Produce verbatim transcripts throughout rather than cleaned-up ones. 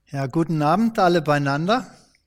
Ja, guten Abend alle beieinander.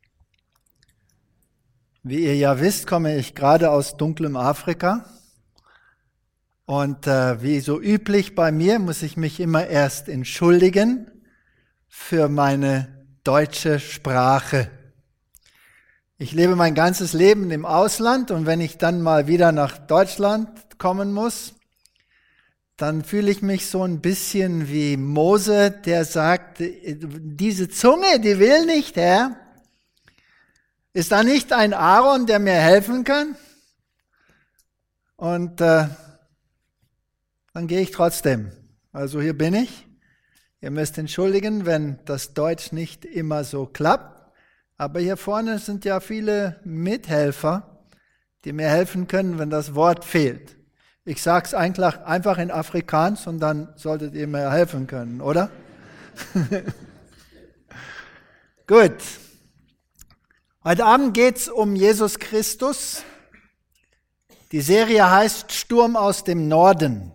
Wie ihr ja wisst, komme ich gerade aus dunklem Afrika. Und äh, wie so üblich bei mir muss ich mich immer erst entschuldigen für meine deutsche Sprache. Ich lebe mein ganzes Leben im Ausland und wenn ich dann mal wieder nach Deutschland kommen muss, dann fühle ich mich so ein bisschen wie Mose, der sagt, diese Zunge, die will nicht, Herr. Ist da nicht ein Aaron, der mir helfen kann? Und äh, dann gehe ich trotzdem. Also hier bin ich. Ihr müsst entschuldigen, wenn das Deutsch nicht immer so klappt. Aber hier vorne sind ja viele Mithelfer, die mir helfen können, wenn das Wort fehlt. Ich sage es einfach in Afrikaans und dann solltet ihr mir helfen können, oder? Gut. Heute Abend geht es um Jesus Christus. Die Serie heißt Sturm aus dem Norden.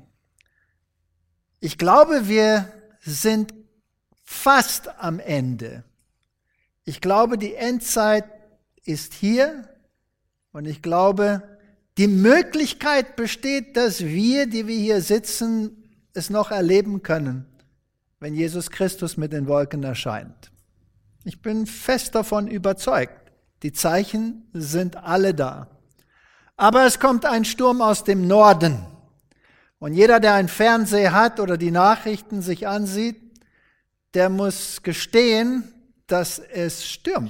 Ich glaube, wir sind fast am Ende. Ich glaube, die Endzeit ist hier und ich glaube, die Möglichkeit besteht, dass wir, die wir hier sitzen, es noch erleben können, wenn Jesus Christus mit den Wolken erscheint. Ich bin fest davon überzeugt. Die Zeichen sind alle da. Aber es kommt ein Sturm aus dem Norden. Und jeder, der einen Fernseher hat oder die Nachrichten sich ansieht, der muss gestehen, dass es stürmt.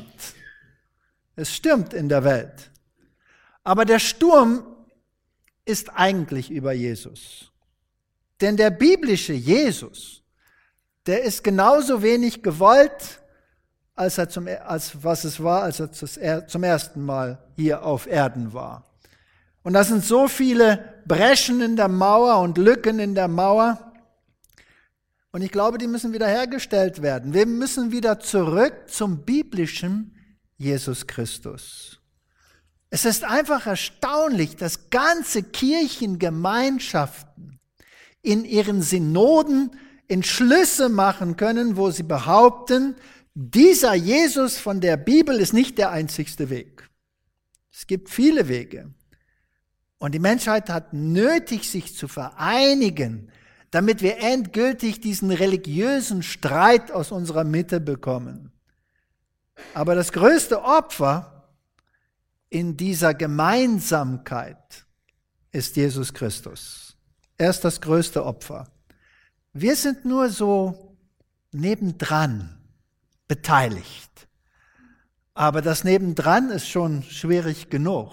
Es stürmt in der Welt. Aber der Sturm ist eigentlich über Jesus. Denn der biblische Jesus, der ist genauso wenig gewollt, als er zum, als was es war, als er zum ersten Mal hier auf Erden war. Und da sind so viele Breschen in der Mauer und Lücken in der Mauer. Und ich glaube, die müssen wieder hergestellt werden. Wir müssen wieder zurück zum biblischen Jesus Christus. Es ist einfach erstaunlich, dass ganze Kirchengemeinschaften in ihren Synoden Entschlüsse machen können, wo sie behaupten, dieser Jesus von der Bibel ist nicht der einzigste Weg. Es gibt viele Wege. Und die Menschheit hat nötig, sich zu vereinigen, damit wir endgültig diesen religiösen Streit aus unserer Mitte bekommen. Aber das größte Opfer in dieser Gemeinsamkeit ist Jesus Christus. Er ist das größte Opfer. Wir sind nur so nebendran beteiligt. Aber das nebendran ist schon schwierig genug.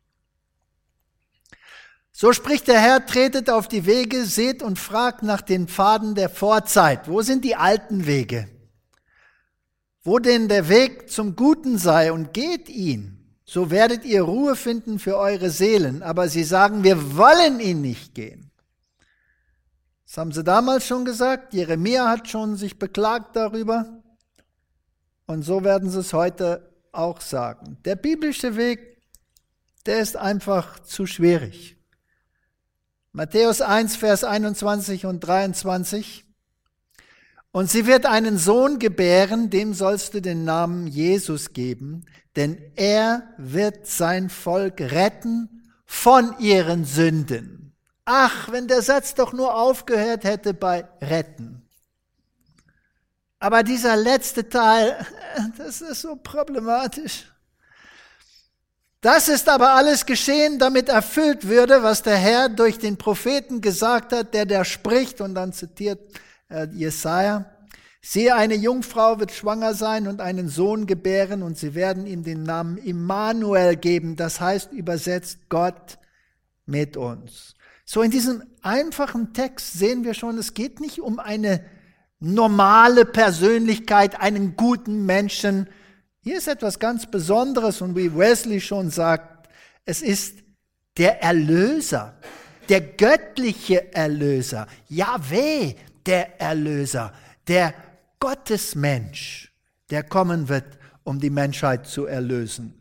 So spricht der Herr, tretet auf die Wege, seht und fragt nach den Pfaden der Vorzeit. Wo sind die alten Wege? Wo denn der Weg zum Guten sei und geht ihn. So werdet ihr Ruhe finden für eure Seelen. Aber sie sagen, wir wollen ihn nicht gehen. Das haben sie damals schon gesagt. Jeremia hat schon sich beklagt darüber. Und so werden sie es heute auch sagen. Der biblische Weg, der ist einfach zu schwierig. Matthäus eins, Vers einundzwanzig und dreiundzwanzig. Und sie wird einen Sohn gebären, dem sollst du den Namen Jesus geben, denn er wird sein Volk retten von ihren Sünden. Ach, wenn der Satz doch nur aufgehört hätte bei retten. Aber dieser letzte Teil, das ist so problematisch. Das ist aber alles geschehen, damit erfüllt würde, was der Herr durch den Propheten gesagt hat, der da spricht, und dann zitiert äh, Jesaja. Siehe, eine Jungfrau wird schwanger sein und einen Sohn gebären, und sie werden ihm den Namen Immanuel geben. Das heißt übersetzt Gott mit uns. So in diesem einfachen Text sehen wir schon, es geht nicht um eine normale Persönlichkeit, einen guten Menschen. Hier ist etwas ganz Besonderes und wie Wesley schon sagt, es ist der Erlöser, der göttliche Erlöser, Jahwe, der Erlöser, der Gottesmensch, der kommen wird, um die Menschheit zu erlösen.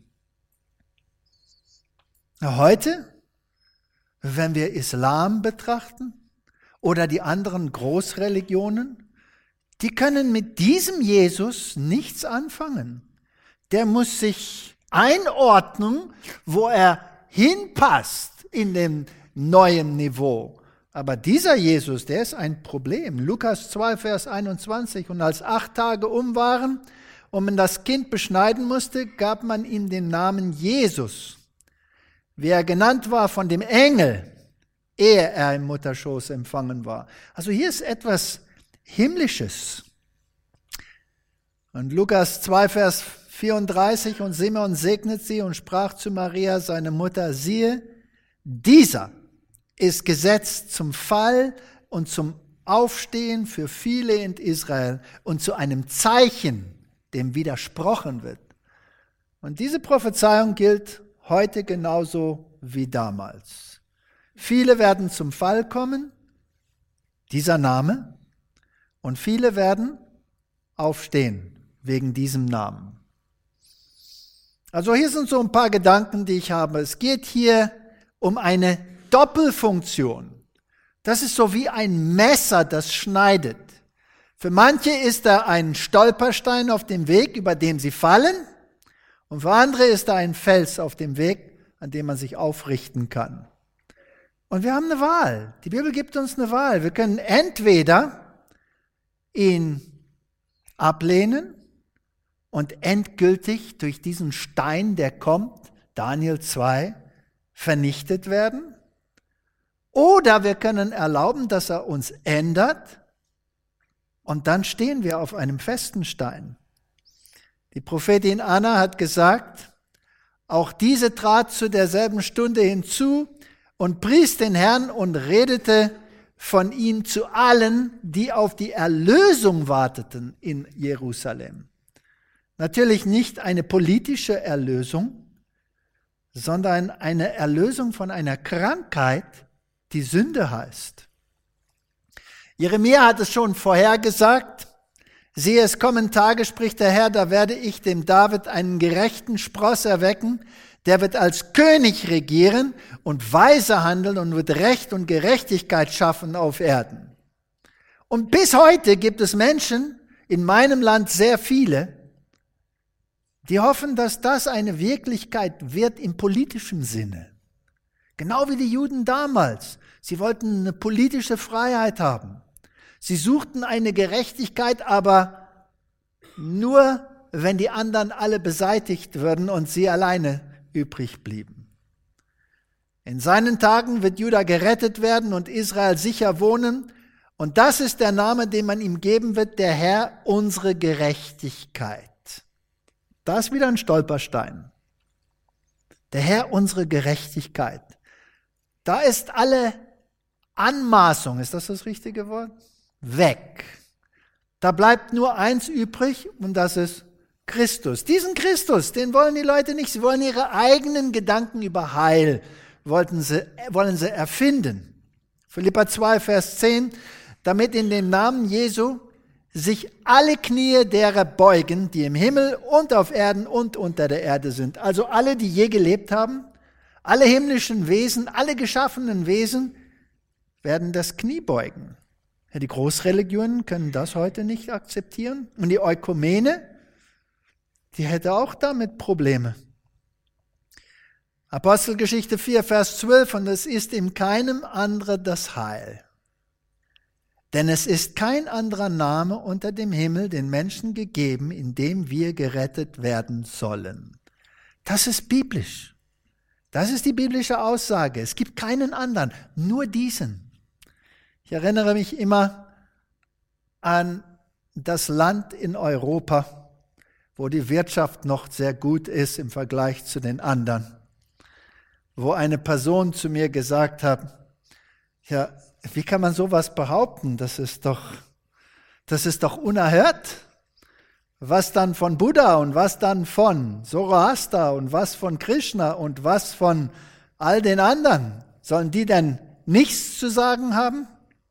Heute, wenn wir Islam betrachten oder die anderen Großreligionen, die können mit diesem Jesus nichts anfangen. Der muss sich einordnen, wo er hinpasst in dem neuen Niveau. Aber dieser Jesus, der ist ein Problem. Lukas zwei, Vers einundzwanzig. Und als acht Tage um waren und man das Kind beschneiden musste, gab man ihm den Namen Jesus, wie er genannt war von dem Engel, ehe er im Mutterschoß empfangen war. Also hier ist etwas Himmlisches. Und Lukas zwei, Vers vierunddreißig, und Simeon segnet sie und sprach zu Maria, seine Mutter, siehe, dieser ist gesetzt zum Fall und zum Aufstehen für viele in Israel und zu einem Zeichen, dem widersprochen wird. Und diese Prophezeiung gilt heute genauso wie damals. Viele werden zum Fall kommen, dieser Name, und viele werden aufstehen wegen diesem Namen. Also hier sind so ein paar Gedanken, die ich habe. Es geht hier um eine Doppelfunktion. Das ist so wie ein Messer, das schneidet. Für manche ist da ein Stolperstein auf dem Weg, über den sie fallen, und für andere ist da ein Fels auf dem Weg, an dem man sich aufrichten kann. Und wir haben eine Wahl. Die Bibel gibt uns eine Wahl. Wir können entweder ihn ablehnen und endgültig durch diesen Stein, der kommt, Daniel zwei, vernichtet werden. Oder wir können erlauben, dass er uns ändert und dann stehen wir auf einem festen Stein. Die Prophetin Anna hat gesagt, auch diese trat zu derselben Stunde hinzu und pries den Herrn und redete von ihm zu allen, die auf die Erlösung warteten in Jerusalem. Natürlich nicht eine politische Erlösung, sondern eine Erlösung von einer Krankheit, die Sünde heißt. Jeremia hat es schon vorhergesagt, siehe, es kommen Tage, spricht der Herr, da werde ich dem David einen gerechten Spross erwecken, der wird als König regieren und weise handeln und wird Recht und Gerechtigkeit schaffen auf Erden. Und bis heute gibt es Menschen, in meinem Land sehr viele, die hoffen, dass das eine Wirklichkeit wird im politischen Sinne. Genau wie die Juden damals. Sie wollten eine politische Freiheit haben. Sie suchten eine Gerechtigkeit, aber nur, wenn die anderen alle beseitigt würden und sie alleine übrig blieben. In seinen Tagen wird Juda gerettet werden und Israel sicher wohnen. Und das ist der Name, den man ihm geben wird, der Herr, unsere Gerechtigkeit. Das ist wieder ein Stolperstein. Der Herr, unsere Gerechtigkeit. Da ist alle Anmaßung, ist das das richtige Wort? Weg. Da bleibt nur eins übrig und das ist Christus. Diesen Christus, den wollen die Leute nicht. Sie wollen ihre eigenen Gedanken über Heil, wollten sie, wollen sie erfinden. Philipper zwei, Vers zehn, damit in dem Namen Jesu sich alle Knie derer beugen, die im Himmel und auf Erden und unter der Erde sind. Also alle, die je gelebt haben, alle himmlischen Wesen, alle geschaffenen Wesen werden das Knie beugen. Ja, die Großreligionen können das heute nicht akzeptieren. Und die Ökumene, die hätte auch damit Probleme. Apostelgeschichte vier, Vers zwölf, und es ist in keinem anderen das Heil. Denn es ist kein anderer Name unter dem Himmel den Menschen gegeben, in dem wir gerettet werden sollen. Das ist biblisch. Das ist die biblische Aussage. Es gibt keinen anderen, nur diesen. Ich erinnere mich immer an das Land in Europa, wo die Wirtschaft noch sehr gut ist im Vergleich zu den anderen. Wo eine Person zu mir gesagt hat, ja, wie kann man sowas behaupten? Das ist doch, das ist doch unerhört. Was dann von Buddha und was dann von Zoroaster und was von Krishna und was von all den anderen? Sollen die denn nichts zu sagen haben?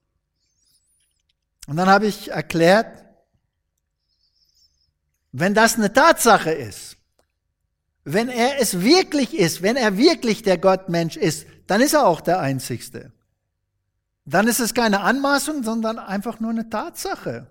Und dann habe ich erklärt, wenn das eine Tatsache ist, wenn er es wirklich ist, wenn er wirklich der Gottmensch ist, dann ist er auch der Einzigste. Dann ist es keine Anmaßung, sondern einfach nur eine Tatsache.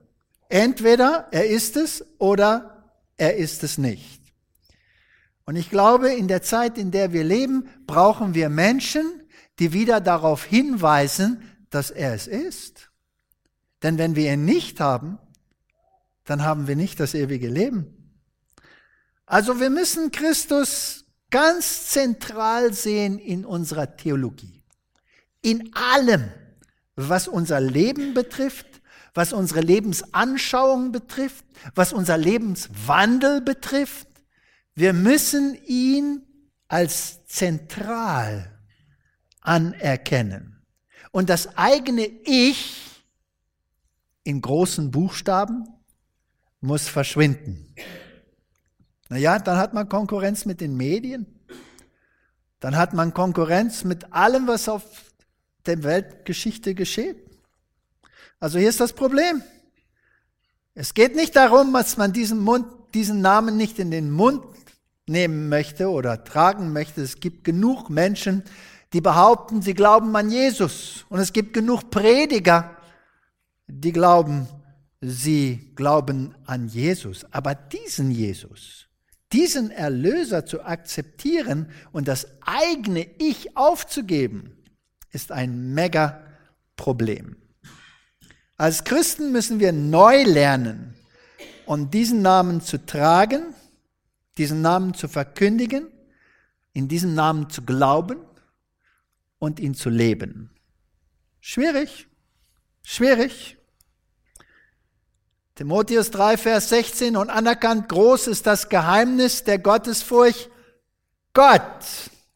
Entweder er ist es oder er ist es nicht. Und ich glaube, in der Zeit, in der wir leben, brauchen wir Menschen, die wieder darauf hinweisen, dass er es ist. Denn wenn wir ihn nicht haben, dann haben wir nicht das ewige Leben. Also wir müssen Christus ganz zentral sehen in unserer Theologie. In allem, was unser Leben betrifft, was unsere Lebensanschauung betrifft, was unser Lebenswandel betrifft. Wir müssen ihn als zentral anerkennen. Und das eigene Ich in großen Buchstaben muss verschwinden. Naja, dann hat man Konkurrenz mit den Medien. Dann hat man Konkurrenz mit allem, was auf der Weltgeschichte geschieht. Also hier ist das Problem. Es geht nicht darum, dass man diesen, Mund, diesen Namen nicht in den Mund nehmen möchte oder tragen möchte. Es gibt genug Menschen, die behaupten, sie glauben an Jesus. Und es gibt genug Prediger, die glauben, sie glauben an Jesus. Aber diesen Jesus, diesen Erlöser zu akzeptieren und das eigene Ich aufzugeben, ist ein Mega-Problem. Als Christen müssen wir neu lernen, um diesen Namen zu tragen, diesen Namen zu verkündigen, in diesem Namen zu glauben und ihn zu leben. Schwierig, schwierig. Timotheus drei, Vers sechzehn, und anerkannt groß ist das Geheimnis der Gottesfurcht, Gott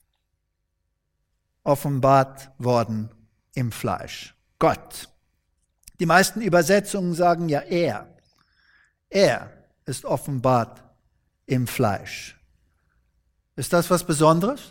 offenbart worden im Fleisch. Gott. Die meisten Übersetzungen sagen ja er. Er ist offenbart im Fleisch. Ist das was Besonderes?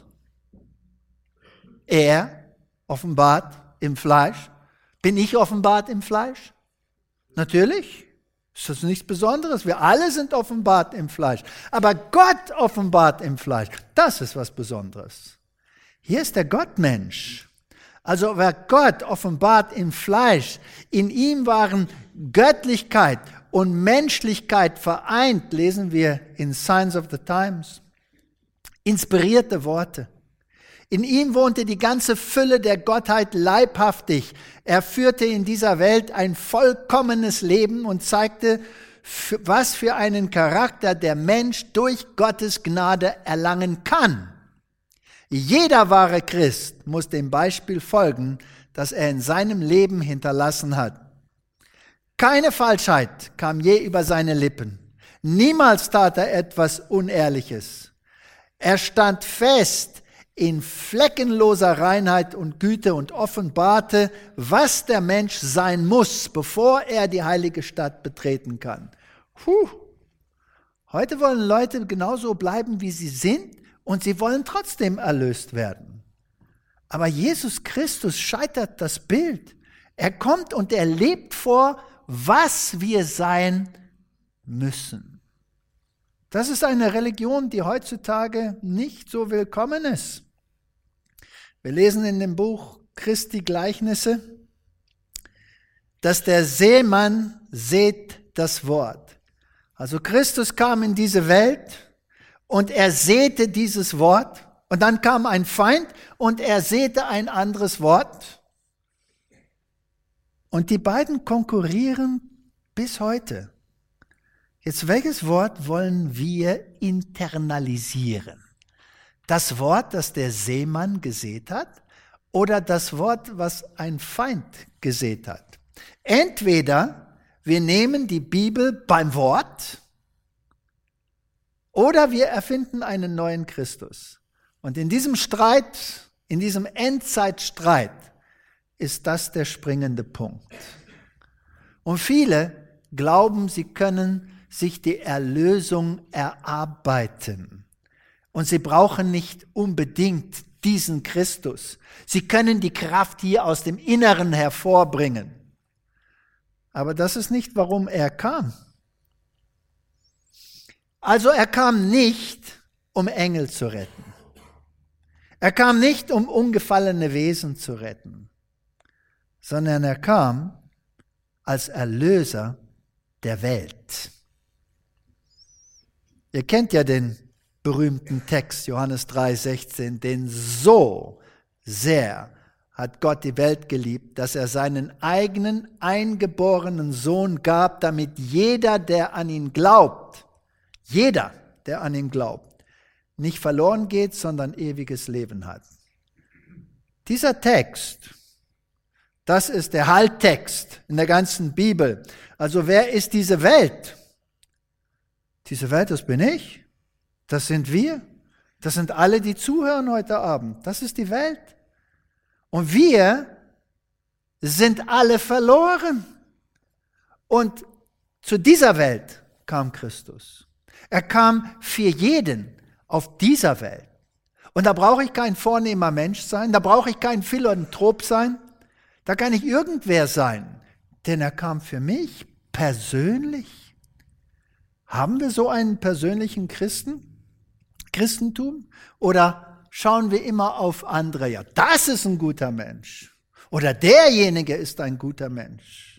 Er offenbart im Fleisch. Bin ich offenbart im Fleisch? Natürlich. Ist das nichts Besonderes? Wir alle sind offenbart im Fleisch. Aber Gott offenbart im Fleisch. Das ist was Besonderes. Hier ist der Gottmensch. Also wer Gott offenbart im Fleisch, in ihm waren Göttlichkeit und Menschlichkeit vereint, lesen wir in Signs of the Times. Inspirierte Worte. In ihm wohnte die ganze Fülle der Gottheit leibhaftig. Er führte in dieser Welt ein vollkommenes Leben und zeigte, was für einen Charakter der Mensch durch Gottes Gnade erlangen kann. Jeder wahre Christ muss dem Beispiel folgen, das er in seinem Leben hinterlassen hat. Keine Falschheit kam je über seine Lippen. Niemals tat er etwas Unehrliches. Er stand fest in fleckenloser Reinheit und Güte und offenbarte, was der Mensch sein muss, bevor er die heilige Stadt betreten kann. Puh. Heute wollen Leute genauso bleiben, wie sie sind, und sie wollen trotzdem erlöst werden. Aber Jesus Christus scheitert das Bild. Er kommt und er lebt vor, was wir sein müssen. Das ist eine Religion, die heutzutage nicht so willkommen ist. Wir lesen in dem Buch Christi Gleichnisse, dass der Sämann sät das Wort. Also Christus kam in diese Welt und er säte dieses Wort. Und dann kam ein Feind und er säte ein anderes Wort. Und die beiden konkurrieren bis heute. Jetzt, welches Wort wollen wir internalisieren? Das Wort, das der Sämann gesät hat, oder das Wort, was ein Feind gesät hat? Entweder wir nehmen die Bibel beim Wort, oder wir erfinden einen neuen Christus. Und in diesem Streit, in diesem Endzeitstreit, ist das der springende Punkt. Und viele glauben, sie können sich die Erlösung erarbeiten. Und sie brauchen nicht unbedingt diesen Christus. Sie können die Kraft hier aus dem Inneren hervorbringen. Aber das ist nicht, warum er kam. Also er kam nicht, um Engel zu retten. Er kam nicht, um umgefallene Wesen zu retten, sondern er kam als Erlöser der Welt. Ihr kennt ja den berühmten Text, Johannes drei, sechzehn, denn so sehr hat Gott die Welt geliebt, dass er seinen eigenen eingeborenen Sohn gab, damit jeder, der an ihn glaubt, jeder, der an ihn glaubt, nicht verloren geht, sondern ewiges Leben hat. Dieser Text, das ist der Halttext in der ganzen Bibel. Also wer ist diese Welt? Diese Welt, das bin ich, das sind wir, das sind alle, die zuhören heute Abend. Das ist die Welt. Und wir sind alle verloren. Und zu dieser Welt kam Christus. Er kam für jeden auf dieser Welt. Und da brauche ich kein vornehmer Mensch sein, da brauche ich kein Philanthrop sein, da kann ich irgendwer sein, denn er kam für mich persönlich. Haben wir so einen persönlichen Christen, Christentum? Oder schauen wir immer auf andere? Ja, das ist ein guter Mensch. Oder derjenige ist ein guter Mensch.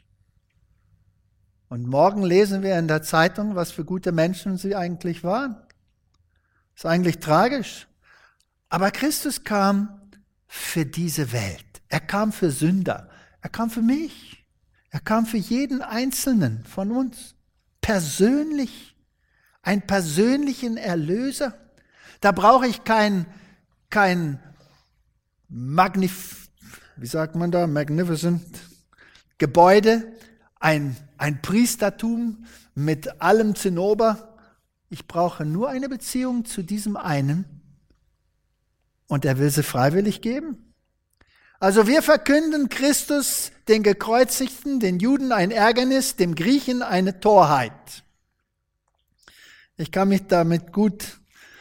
Und morgen lesen wir in der Zeitung, was für gute Menschen sie eigentlich waren. Ist eigentlich tragisch. Aber Christus kam für diese Welt. Er kam für Sünder. Er kam für mich. Er kam für jeden Einzelnen von uns. Persönlich. Einen persönlichen Erlöser. Da brauche ich kein, kein Magnif, wie sagt man da, magnificent Gebäude, ein, ein Priestertum mit allem Zinnober. Ich brauche nur eine Beziehung zu diesem einen und er will sie freiwillig geben. Also wir verkünden Christus, den Gekreuzigten, den Juden ein Ärgernis, dem Griechen eine Torheit. Ich kann mich damit gut,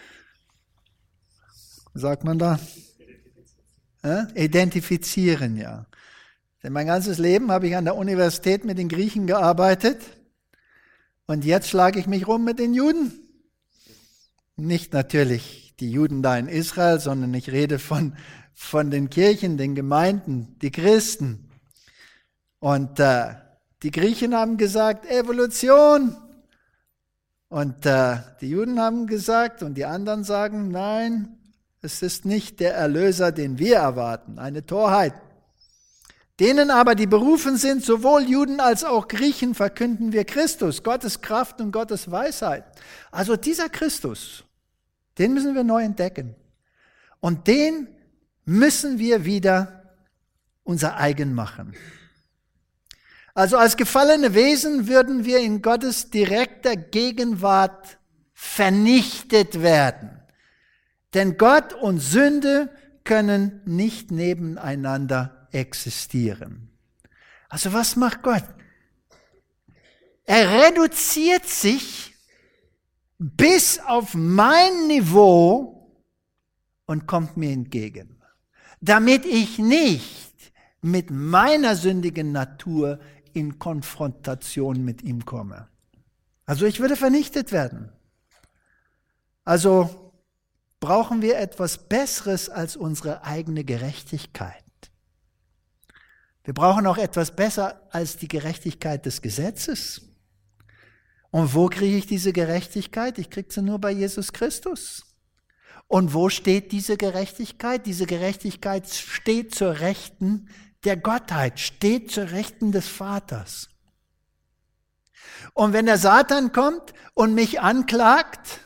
sagt man da, äh, identifizieren, ja. Denn mein ganzes Leben habe ich an der Universität mit den Griechen gearbeitet und jetzt schlage ich mich rum mit den Juden. Nicht natürlich die Juden da in Israel, sondern ich rede von, von den Kirchen, den Gemeinden, die Christen. Und äh, die Griechen haben gesagt, Evolution. Und äh, die Juden haben gesagt und die anderen sagen, nein, es ist nicht der Erlöser, den wir erwarten, eine Torheit. Denen aber, die berufen sind, sowohl Juden als auch Griechen, verkünden wir Christus, Gottes Kraft und Gottes Weisheit. Also dieser Christus, den müssen wir neu entdecken. Und den müssen wir wieder unser eigen machen. Also als gefallene Wesen würden wir in Gottes direkter Gegenwart vernichtet werden. Denn Gott und Sünde können nicht nebeneinander existieren. Also was macht Gott? Er reduziert sich bis auf mein Niveau und kommt mir entgegen, damit ich nicht mit meiner sündigen Natur in Konfrontation mit ihm komme. Also ich würde vernichtet werden. Also brauchen wir etwas Besseres als unsere eigene Gerechtigkeit. Wir brauchen auch etwas besser als die Gerechtigkeit des Gesetzes. Und wo kriege ich diese Gerechtigkeit? Ich kriege sie nur bei Jesus Christus. Und wo steht diese Gerechtigkeit? Diese Gerechtigkeit steht zur Rechten der Gottheit, steht zur Rechten des Vaters. Und wenn der Satan kommt und mich anklagt,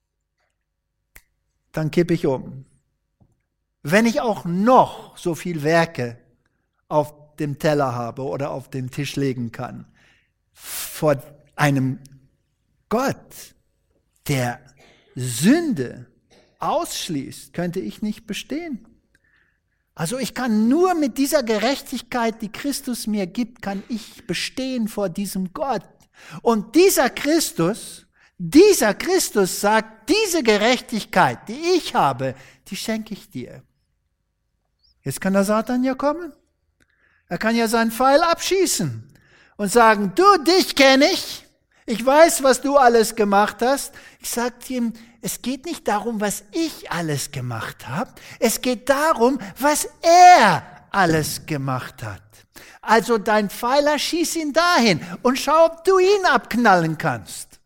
dann kippe ich um. Wenn ich auch noch so viel Werke auf dem Teller habe oder auf den Tisch legen kann, vor einem Gott, der Sünde ausschließt, könnte ich nicht bestehen. Also ich kann nur mit dieser Gerechtigkeit, die Christus mir gibt, kann ich bestehen vor diesem Gott. Und dieser Christus, dieser Christus sagt, diese Gerechtigkeit, die ich habe, die schenke ich dir. Jetzt kann der Satan ja kommen. Er kann ja seinen Pfeil abschießen und sagen, du, dich kenne ich. Ich weiß, was du alles gemacht hast. Ich sage ihm, es geht nicht darum, was ich alles gemacht habe. Es geht darum, was er alles gemacht hat. Also dein Pfeiler, schieß ihn dahin und schau, ob du ihn abknallen kannst.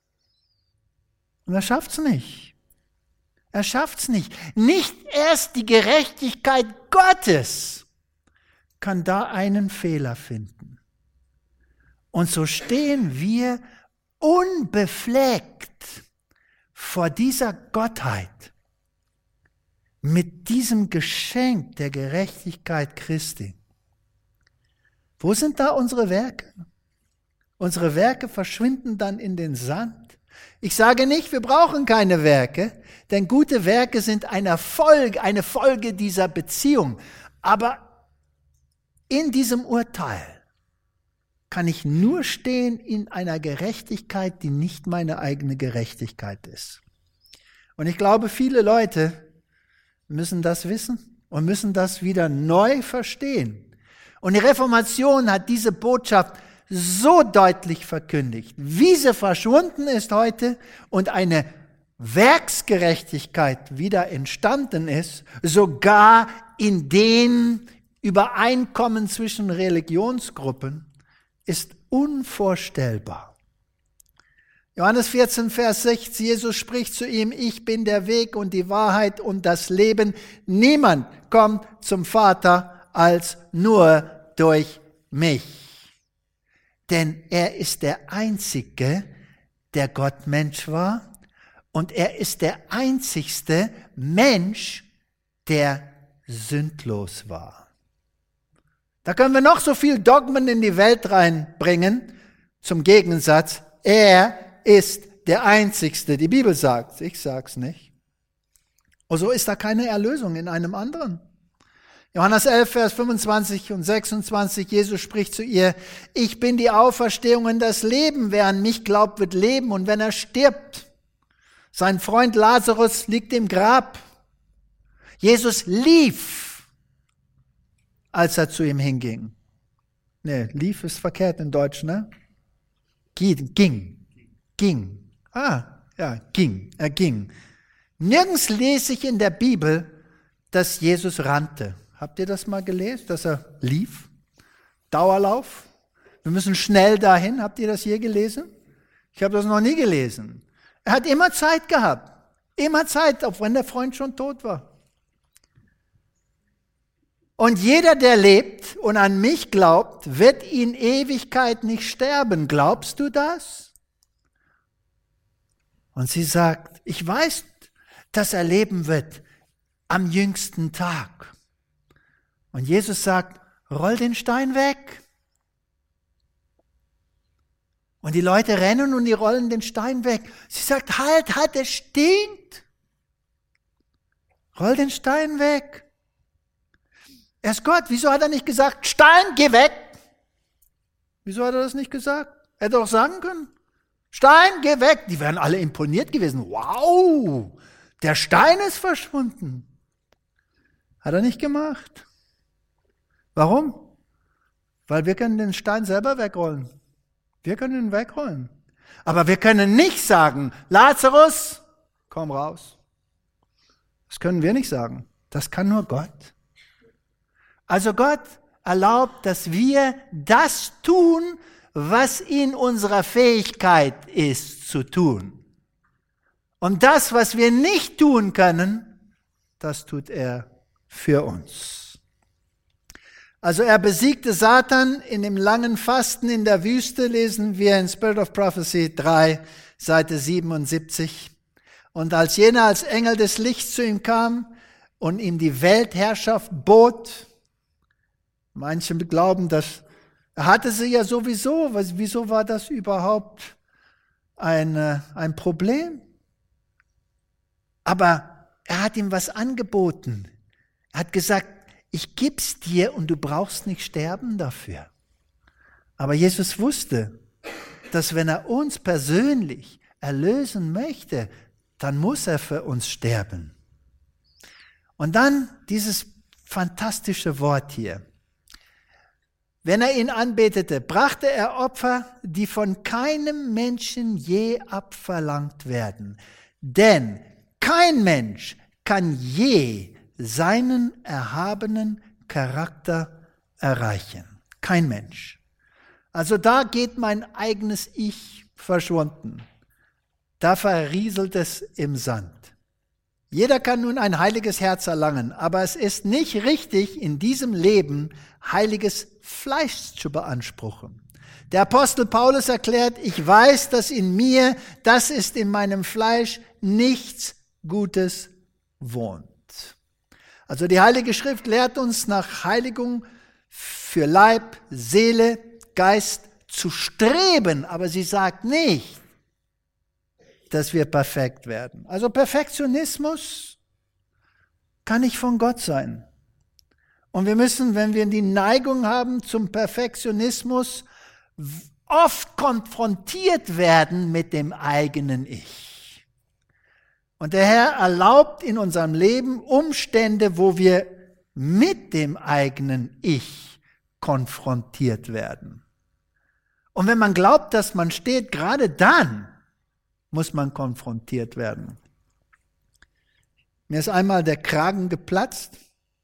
Und er schafft's nicht. Er schafft's nicht. Nicht erst die Gerechtigkeit Gottes kann da einen Fehler finden. Und so stehen wir unbefleckt vor dieser Gottheit mit diesem Geschenk der Gerechtigkeit Christi. Wo sind da unsere Werke? Unsere Werke verschwinden dann in den Sand. Ich sage nicht, wir brauchen keine Werke, denn gute Werke sind eine Folge, eine Folge dieser Beziehung. Aber in diesem Urteil kann ich nur stehen in einer Gerechtigkeit, die nicht meine eigene Gerechtigkeit ist. Und ich glaube, viele Leute müssen das wissen und müssen das wieder neu verstehen. Und die Reformation hat diese Botschaft so deutlich verkündigt, wie sie verschwunden ist heute und eine Werksgerechtigkeit wieder entstanden ist, sogar in den Übereinkommen zwischen Religionsgruppen, ist unvorstellbar. Johannes vierzehn, Vers sechzig, Jesus spricht zu ihm, ich bin der Weg und die Wahrheit und das Leben. Niemand kommt zum Vater als nur durch mich. Denn er ist der Einzige, der Gott Mensch war, und er ist der einzigste Mensch, der sündlos war. Da können wir noch so viel Dogmen in die Welt reinbringen, zum Gegensatz, er ist der Einzigste. Die Bibel sagt, ich sag's nicht. Und so ist da keine Erlösung in einem anderen. Johannes elf, Vers fünfundzwanzig und sechsundzwanzig, Jesus spricht zu ihr, ich bin die Auferstehung und das Leben, wer an mich glaubt, wird leben und wenn er stirbt. Sein Freund Lazarus liegt im Grab. Jesus lief, als er zu ihm hinging. Ne, lief ist verkehrt in Deutsch, ne? Ging, ging, ging. Ah, ja, ging, er ging. Nirgends lese ich in der Bibel, dass Jesus rannte. Habt ihr das mal gelesen, dass er lief? Dauerlauf? Wir müssen schnell dahin. Habt ihr das je gelesen? Ich habe das noch nie gelesen. Er hat immer Zeit gehabt. Immer Zeit, auch wenn der Freund schon tot war. Und jeder, der lebt und an mich glaubt, wird in Ewigkeit nicht sterben. Glaubst du das? Und sie sagt, ich weiß, dass er leben wird am jüngsten Tag. Und Jesus sagt, roll den Stein weg. Und die Leute rennen und die rollen den Stein weg. Sie sagt, halt, halt, er stinkt. Roll den Stein weg. Er ist Gott. Wieso hat er nicht gesagt, Stein, geh weg? Wieso hat er das nicht gesagt? Er hätte doch sagen können, Stein, geh weg. Die wären alle imponiert gewesen. Wow, der Stein ist verschwunden. Hat er nicht gemacht. Warum? Weil wir können den Stein selber wegrollen. Wir können ihn wegrollen. Aber wir können nicht sagen, Lazarus, komm raus. Das können wir nicht sagen. Das kann nur Gott. Also Gott erlaubt, dass wir das tun, was in unserer Fähigkeit ist zu tun. Und das, was wir nicht tun können, das tut er für uns. Also er besiegte Satan in dem langen Fasten in der Wüste, lesen wir in Spirit of Prophecy drei, Seite siebenundsiebzig. Und als jener als Engel des Lichts zu ihm kam und ihm die Weltherrschaft bot, manche glauben, dass er hatte sie ja sowieso, wieso war das überhaupt ein, ein Problem? Aber er hat ihm was angeboten. Er hat gesagt, ich geb's dir und du brauchst nicht sterben dafür. Aber Jesus wusste, dass wenn er uns persönlich erlösen möchte, dann muss er für uns sterben. Und dann dieses fantastische Wort hier. Wenn er ihn anbetete, brachte er Opfer, die von keinem Menschen je abverlangt werden. Denn kein Mensch kann je seinen erhabenen Charakter erreichen. Kein Mensch. Also da geht mein eigenes Ich verschwunden. Da verrieselt es im Sand. Jeder kann nun ein heiliges Herz erlangen, aber es ist nicht richtig, in diesem Leben heiliges Fleisch zu beanspruchen. Der Apostel Paulus erklärt, ich weiß, dass in mir, das ist in meinem Fleisch, nichts Gutes wohnt. Also die Heilige Schrift lehrt uns nach Heiligung für Leib, Seele, Geist zu streben, aber sie sagt nicht, dass wir perfekt werden. Also Perfektionismus kann nicht von Gott sein. Und wir müssen, wenn wir die Neigung haben zum Perfektionismus, oft konfrontiert werden mit dem eigenen Ich. Und der Herr erlaubt in unserem Leben Umstände, wo wir mit dem eigenen Ich konfrontiert werden. Und wenn man glaubt, dass man steht, gerade dann muss man konfrontiert werden. Mir ist einmal der Kragen geplatzt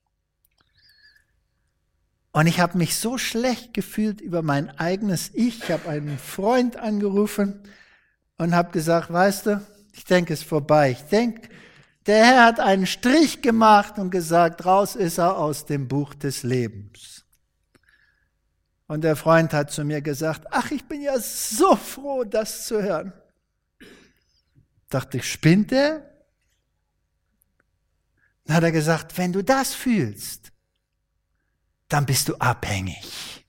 und ich habe mich so schlecht gefühlt über mein eigenes Ich. Ich habe einen Freund angerufen und habe gesagt, weißt du, ich denke, es ist vorbei. Ich denke, der Herr hat einen Strich gemacht und gesagt, raus ist er aus dem Buch des Lebens. Und der Freund hat zu mir gesagt, ach, ich bin ja so froh, das zu hören. Dachte ich, spinnt der? Dann hat er gesagt, wenn du das fühlst, dann bist du abhängig.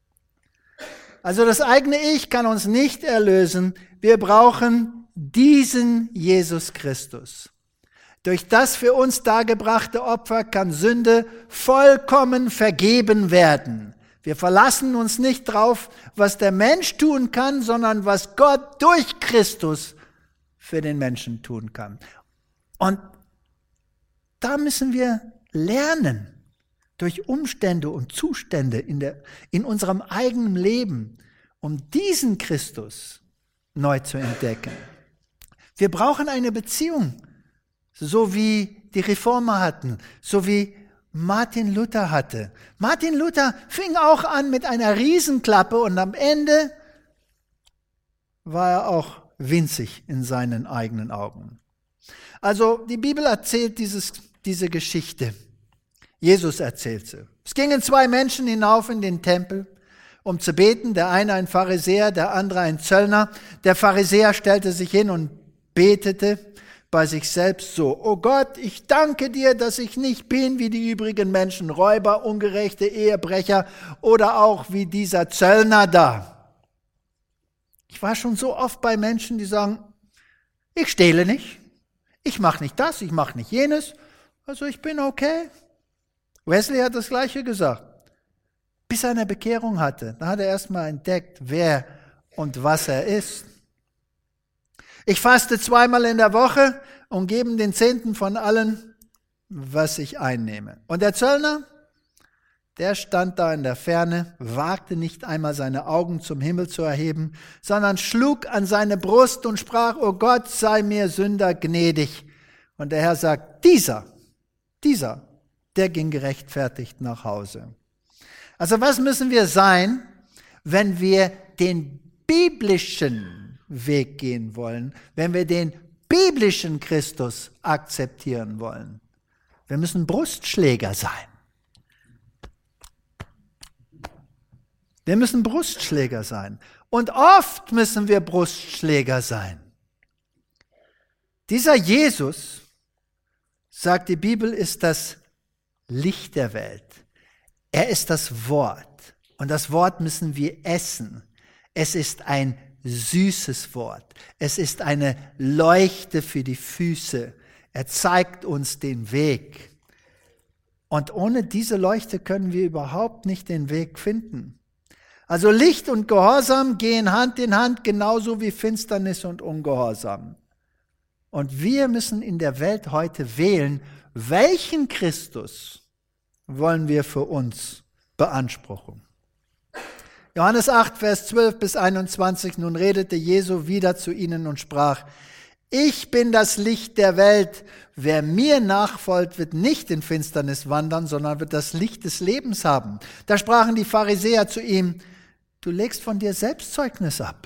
Also das eigene Ich kann uns nicht erlösen. Wir brauchen diesen Jesus Christus. Durch das für uns dargebrachte Opfer kann Sünde vollkommen vergeben werden. Wir verlassen uns nicht drauf, was der Mensch tun kann, sondern was Gott durch Christus für den Menschen tun kann. Und da müssen wir lernen, durch Umstände und Zustände in, der, in unserem eigenen Leben, um diesen Christus neu zu entdecken. Wir brauchen eine Beziehung, so wie die Reformer hatten, so wie Martin Luther hatte. Martin Luther fing auch an mit einer Riesenklappe und am Ende war er auch winzig in seinen eigenen Augen. Also die Bibel erzählt dieses, diese Geschichte. Jesus erzählt sie. Es gingen zwei Menschen hinauf in den Tempel, um zu beten. Der eine ein Pharisäer, der andere ein Zöllner. Der Pharisäer stellte sich hin und betete bei sich selbst so: O Gott, ich danke dir, dass ich nicht bin wie die übrigen Menschen, Räuber, ungerechte Ehebrecher oder auch wie dieser Zöllner da. Ich war schon so oft bei Menschen, die sagen, ich stehle nicht, ich mache nicht das, ich mache nicht jenes, also ich bin okay. Wesley hat das Gleiche gesagt, bis er eine Bekehrung hatte. Da hat er erstmal entdeckt, wer und was er ist. Ich faste zweimal in der Woche und gebe den Zehnten von allem, was ich einnehme. Und der Zöllner, der stand da in der Ferne, wagte nicht einmal seine Augen zum Himmel zu erheben, sondern schlug an seine Brust und sprach, O Gott, sei mir Sünder gnädig. Und der Herr sagt, dieser, dieser, der ging gerechtfertigt nach Hause. Also was müssen wir sein, wenn wir den biblischen Weg gehen wollen, wenn wir den biblischen Christus akzeptieren wollen? Wir müssen Brustschläger sein. Wir müssen Brustschläger sein. Und oft müssen wir Brustschläger sein. Dieser Jesus, sagt die Bibel, ist das Licht der Welt. Er ist das Wort. Und das Wort müssen wir essen. Es ist ein süßes Wort. Es ist eine Leuchte für die Füße. Er zeigt uns den Weg. Und ohne diese Leuchte können wir überhaupt nicht den Weg finden. Also Licht und Gehorsam gehen Hand in Hand, genauso wie Finsternis und Ungehorsam. Und wir müssen in der Welt heute wählen, welchen Christus wollen wir für uns beanspruchen. Johannes acht, Vers zwölf bis einundzwanzig, nun redete Jesu wieder zu ihnen und sprach, Ich bin das Licht der Welt. Wer mir nachfolgt, wird nicht in Finsternis wandern, sondern wird das Licht des Lebens haben. Da sprachen die Pharisäer zu ihm, du legst von dir selbst Zeugnis ab.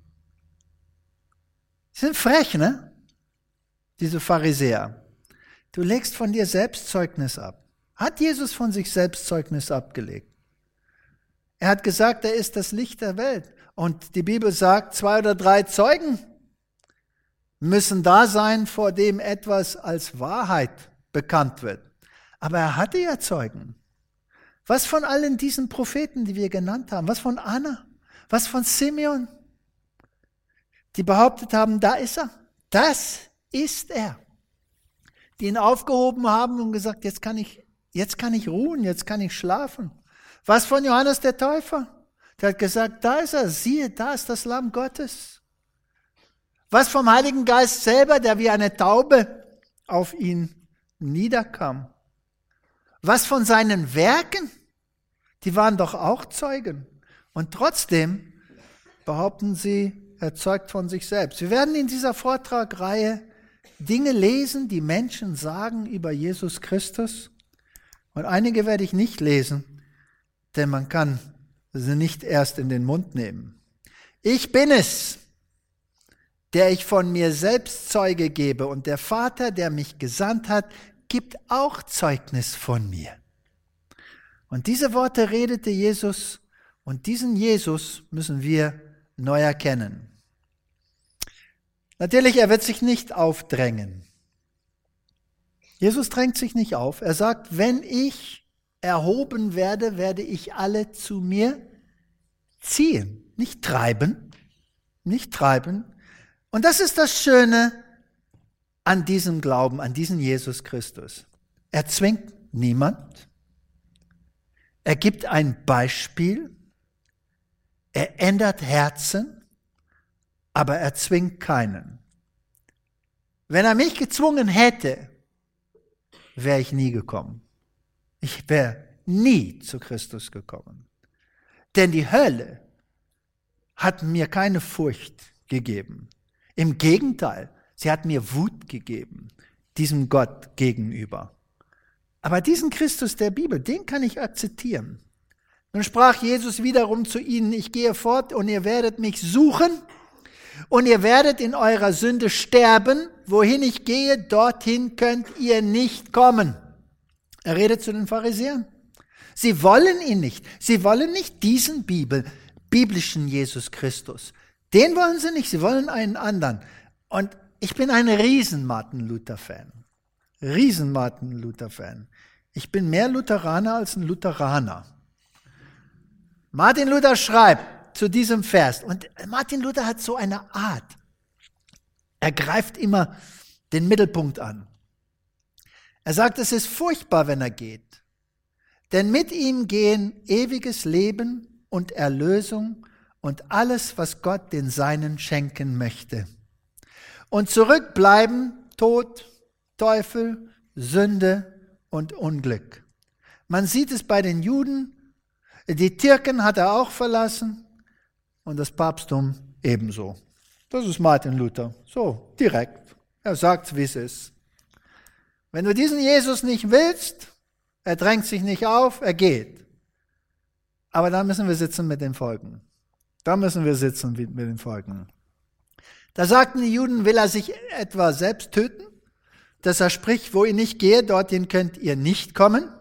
Sie sind frech, ne? Diese Pharisäer. Du legst von dir selbst Zeugnis ab. Hat Jesus von sich selbst Zeugnis abgelegt? Er hat gesagt, er ist das Licht der Welt. Und die Bibel sagt, zwei oder drei Zeugen müssen da sein, vor dem etwas als Wahrheit bekannt wird. Aber er hatte ja Zeugen. Was von allen diesen Propheten, die wir genannt haben? Was von Anna? Was von Simeon? Die behauptet haben, da ist er. Das ist er. Die ihn aufgehoben haben und gesagt, jetzt kann ich, jetzt kann ich ruhen, jetzt kann ich schlafen. Was von Johannes der Täufer? Der hat gesagt, da ist er, siehe, da ist das Lamm Gottes. Was vom Heiligen Geist selber, der wie eine Taube auf ihn niederkam. Was von seinen Werken? Die waren doch auch Zeugen. Und trotzdem behaupten sie, er zeugt von sich selbst. Wir werden in dieser Vortragreihe Dinge lesen, die Menschen sagen über Jesus Christus. Und einige werde ich nicht lesen, denn man kann sie nicht erst in den Mund nehmen. Ich bin es, der ich von mir selbst Zeuge gebe, und der Vater, der mich gesandt hat, gibt auch Zeugnis von mir. Und diese Worte redete Jesus, und diesen Jesus müssen wir neu erkennen. Natürlich, er wird sich nicht aufdrängen. Jesus drängt sich nicht auf. Er sagt, wenn ich erhoben werde, werde ich alle zu mir ziehen. Nicht treiben, nicht treiben. Und das ist das Schöne an diesem Glauben, an diesen Jesus Christus. Er zwingt niemand. Er gibt ein Beispiel. Er ändert Herzen. Aber er zwingt keinen. Wenn er mich gezwungen hätte, wäre ich nie gekommen. Ich wäre nie zu Christus gekommen. Denn die Hölle hat mir keine Furcht gegeben. Im Gegenteil, sie hat mir Wut gegeben, diesem Gott gegenüber. Aber diesen Christus der Bibel, den kann ich akzeptieren. Dann sprach Jesus wiederum zu ihnen, ich gehe fort und ihr werdet mich suchen und ihr werdet in eurer Sünde sterben. Wohin ich gehe, dorthin könnt ihr nicht kommen. Er redet zu den Pharisäern. Sie wollen ihn nicht. Sie wollen nicht diesen Bibel, biblischen Jesus Christus. Den wollen sie nicht. Sie wollen einen anderen. Und ich bin ein riesen Martin Luther-Fan. Riesen Martin Luther-Fan. Ich bin mehr Lutheraner als ein Lutheraner. Martin Luther schreibt zu diesem Vers, und Martin Luther hat so eine Art. Er greift immer den Mittelpunkt an. Er sagt, es ist furchtbar, wenn er geht. Denn mit ihm gehen ewiges Leben und Erlösung und alles, was Gott den Seinen schenken möchte. Und zurückbleiben Tod, Teufel, Sünde und Unglück. Man sieht es bei den Juden, die Türken hat er auch verlassen und das Papsttum ebenso. Das ist Martin Luther, so direkt. Er sagt, wie es ist. Wenn du diesen Jesus nicht willst, er drängt sich nicht auf, er geht. Aber da müssen wir sitzen mit den Folgen. Da müssen wir sitzen mit den Folgen. Da sagten die Juden, will er sich etwa selbst töten? Dass er spricht, wo ich nicht gehe, dorthin könnt ihr nicht kommen?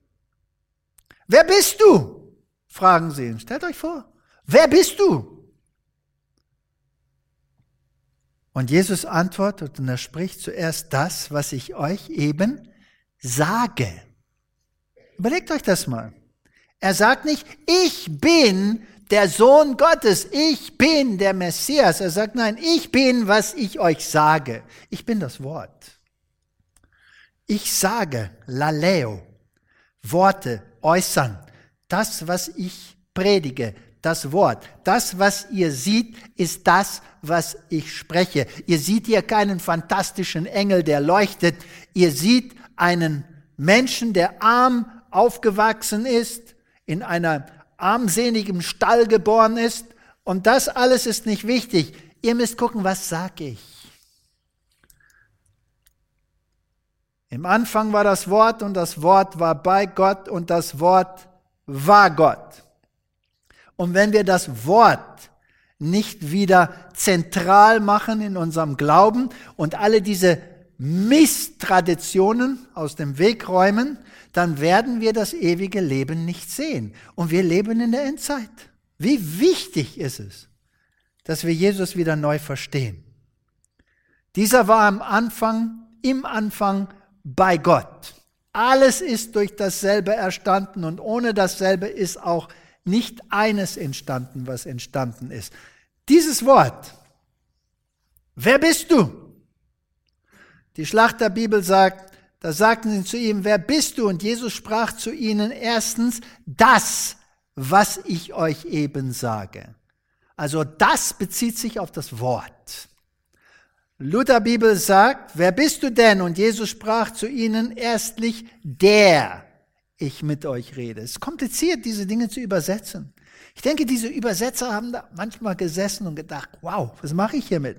Wer bist du? Fragen sie ihn. Stellt euch vor, wer bist du? Und Jesus antwortet und er spricht zuerst das, was ich euch eben sage. Überlegt euch das mal. Er sagt nicht, ich bin der Sohn Gottes, ich bin der Messias. Er sagt, nein, ich bin, was ich euch sage. Ich bin das Wort. Ich sage, laleo, Worte äußern. Das, was ich predige, das Wort, das, was ihr seht, ist das, was ich spreche. Ihr seht hier keinen fantastischen Engel, der leuchtet. Ihr seht einen Menschen, der arm aufgewachsen ist, in einer armseligen Stall geboren ist. Und das alles ist nicht wichtig. Ihr müsst gucken, was sage ich? Im Anfang war das Wort und das Wort war bei Gott und das Wort war Gott. Und wenn wir das Wort nicht wieder zentral machen in unserem Glauben und alle diese Misstraditionen aus dem Weg räumen, dann werden wir das ewige Leben nicht sehen. Und wir leben in der Endzeit. Wie wichtig ist es, dass wir Jesus wieder neu verstehen. Dieser war am Anfang, im Anfang bei Gott. Alles ist durch dasselbe erstanden und ohne dasselbe ist auch nicht eines entstanden, was entstanden ist. Dieses Wort, wer bist du? Die Schlachterbibel sagt, da sagten sie zu ihm, wer bist du? Und Jesus sprach zu ihnen erstens, das, was ich euch eben sage. Also das bezieht sich auf das Wort. Lutherbibel sagt, wer bist du denn? Und Jesus sprach zu ihnen erstlich, der ich mit euch rede. Es ist kompliziert, diese Dinge zu übersetzen. Ich denke, diese Übersetzer haben da manchmal gesessen und gedacht, wow, was mache ich hiermit?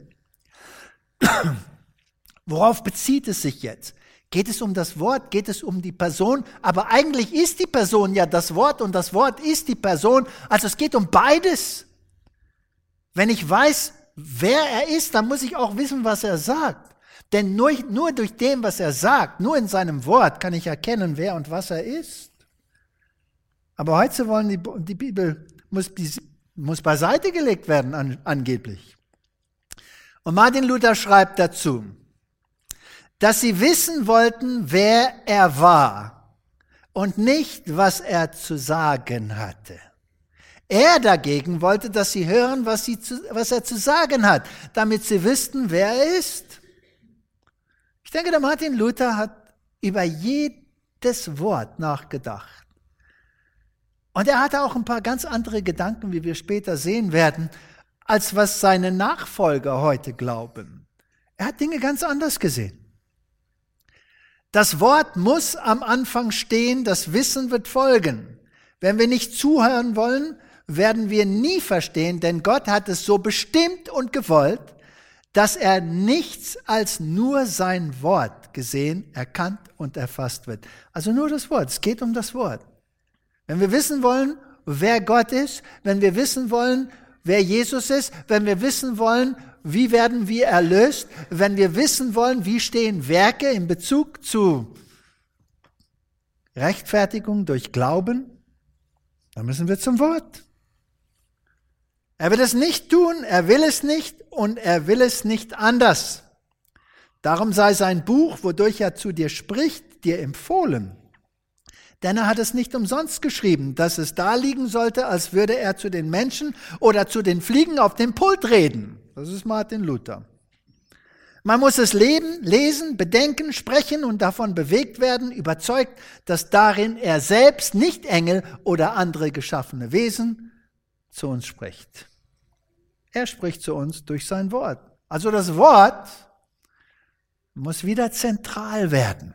Worauf bezieht es sich jetzt? Geht es um das Wort? Geht es um die Person? Aber eigentlich ist die Person ja das Wort und das Wort ist die Person. Also es geht um beides. Wenn ich weiß, wer er ist, dann muss ich auch wissen, was er sagt. Denn nur, nur durch dem, was er sagt, nur in seinem Wort kann ich erkennen, wer und was er ist. Aber heute wollen die, die Bibel muss, muss beiseite gelegt werden, an, angeblich. Und Martin Luther schreibt dazu, dass sie wissen wollten, wer er war und nicht, was er zu sagen hatte. Er dagegen wollte, dass sie hören, was, sie zu, was er zu sagen hat, damit sie wüssten, wer er ist. Ich denke, der Martin Luther hat über jedes Wort nachgedacht. Und er hatte auch ein paar ganz andere Gedanken, wie wir später sehen werden, als was seine Nachfolger heute glauben. Er hat Dinge ganz anders gesehen. Das Wort muss am Anfang stehen, das Wissen wird folgen. Wenn wir nicht zuhören wollen, werden wir nie verstehen, denn Gott hat es so bestimmt und gewollt, dass er nichts als nur sein Wort gesehen, erkannt und erfasst wird. Also nur das Wort, es geht um das Wort. Wenn wir wissen wollen, wer Gott ist, wenn wir wissen wollen, wer Jesus ist, wenn wir wissen wollen, wie werden wir erlöst, wenn wir wissen wollen, wie stehen Werke in Bezug zu Rechtfertigung durch Glauben, dann müssen wir zum Wort. Er wird es nicht tun, er will es nicht und er will es nicht anders. Darum sei sein Buch, wodurch er zu dir spricht, dir empfohlen. Denn er hat es nicht umsonst geschrieben, dass es da liegen sollte, als würde er zu den Menschen oder zu den Fliegen auf dem Pult reden. Das ist Martin Luther. Man muss es leben, lesen, bedenken, sprechen und davon bewegt werden, überzeugt, dass darin er selbst, nicht Engel oder andere geschaffene Wesen, zu uns spricht. Er spricht zu uns durch sein Wort. Also das Wort muss wieder zentral werden.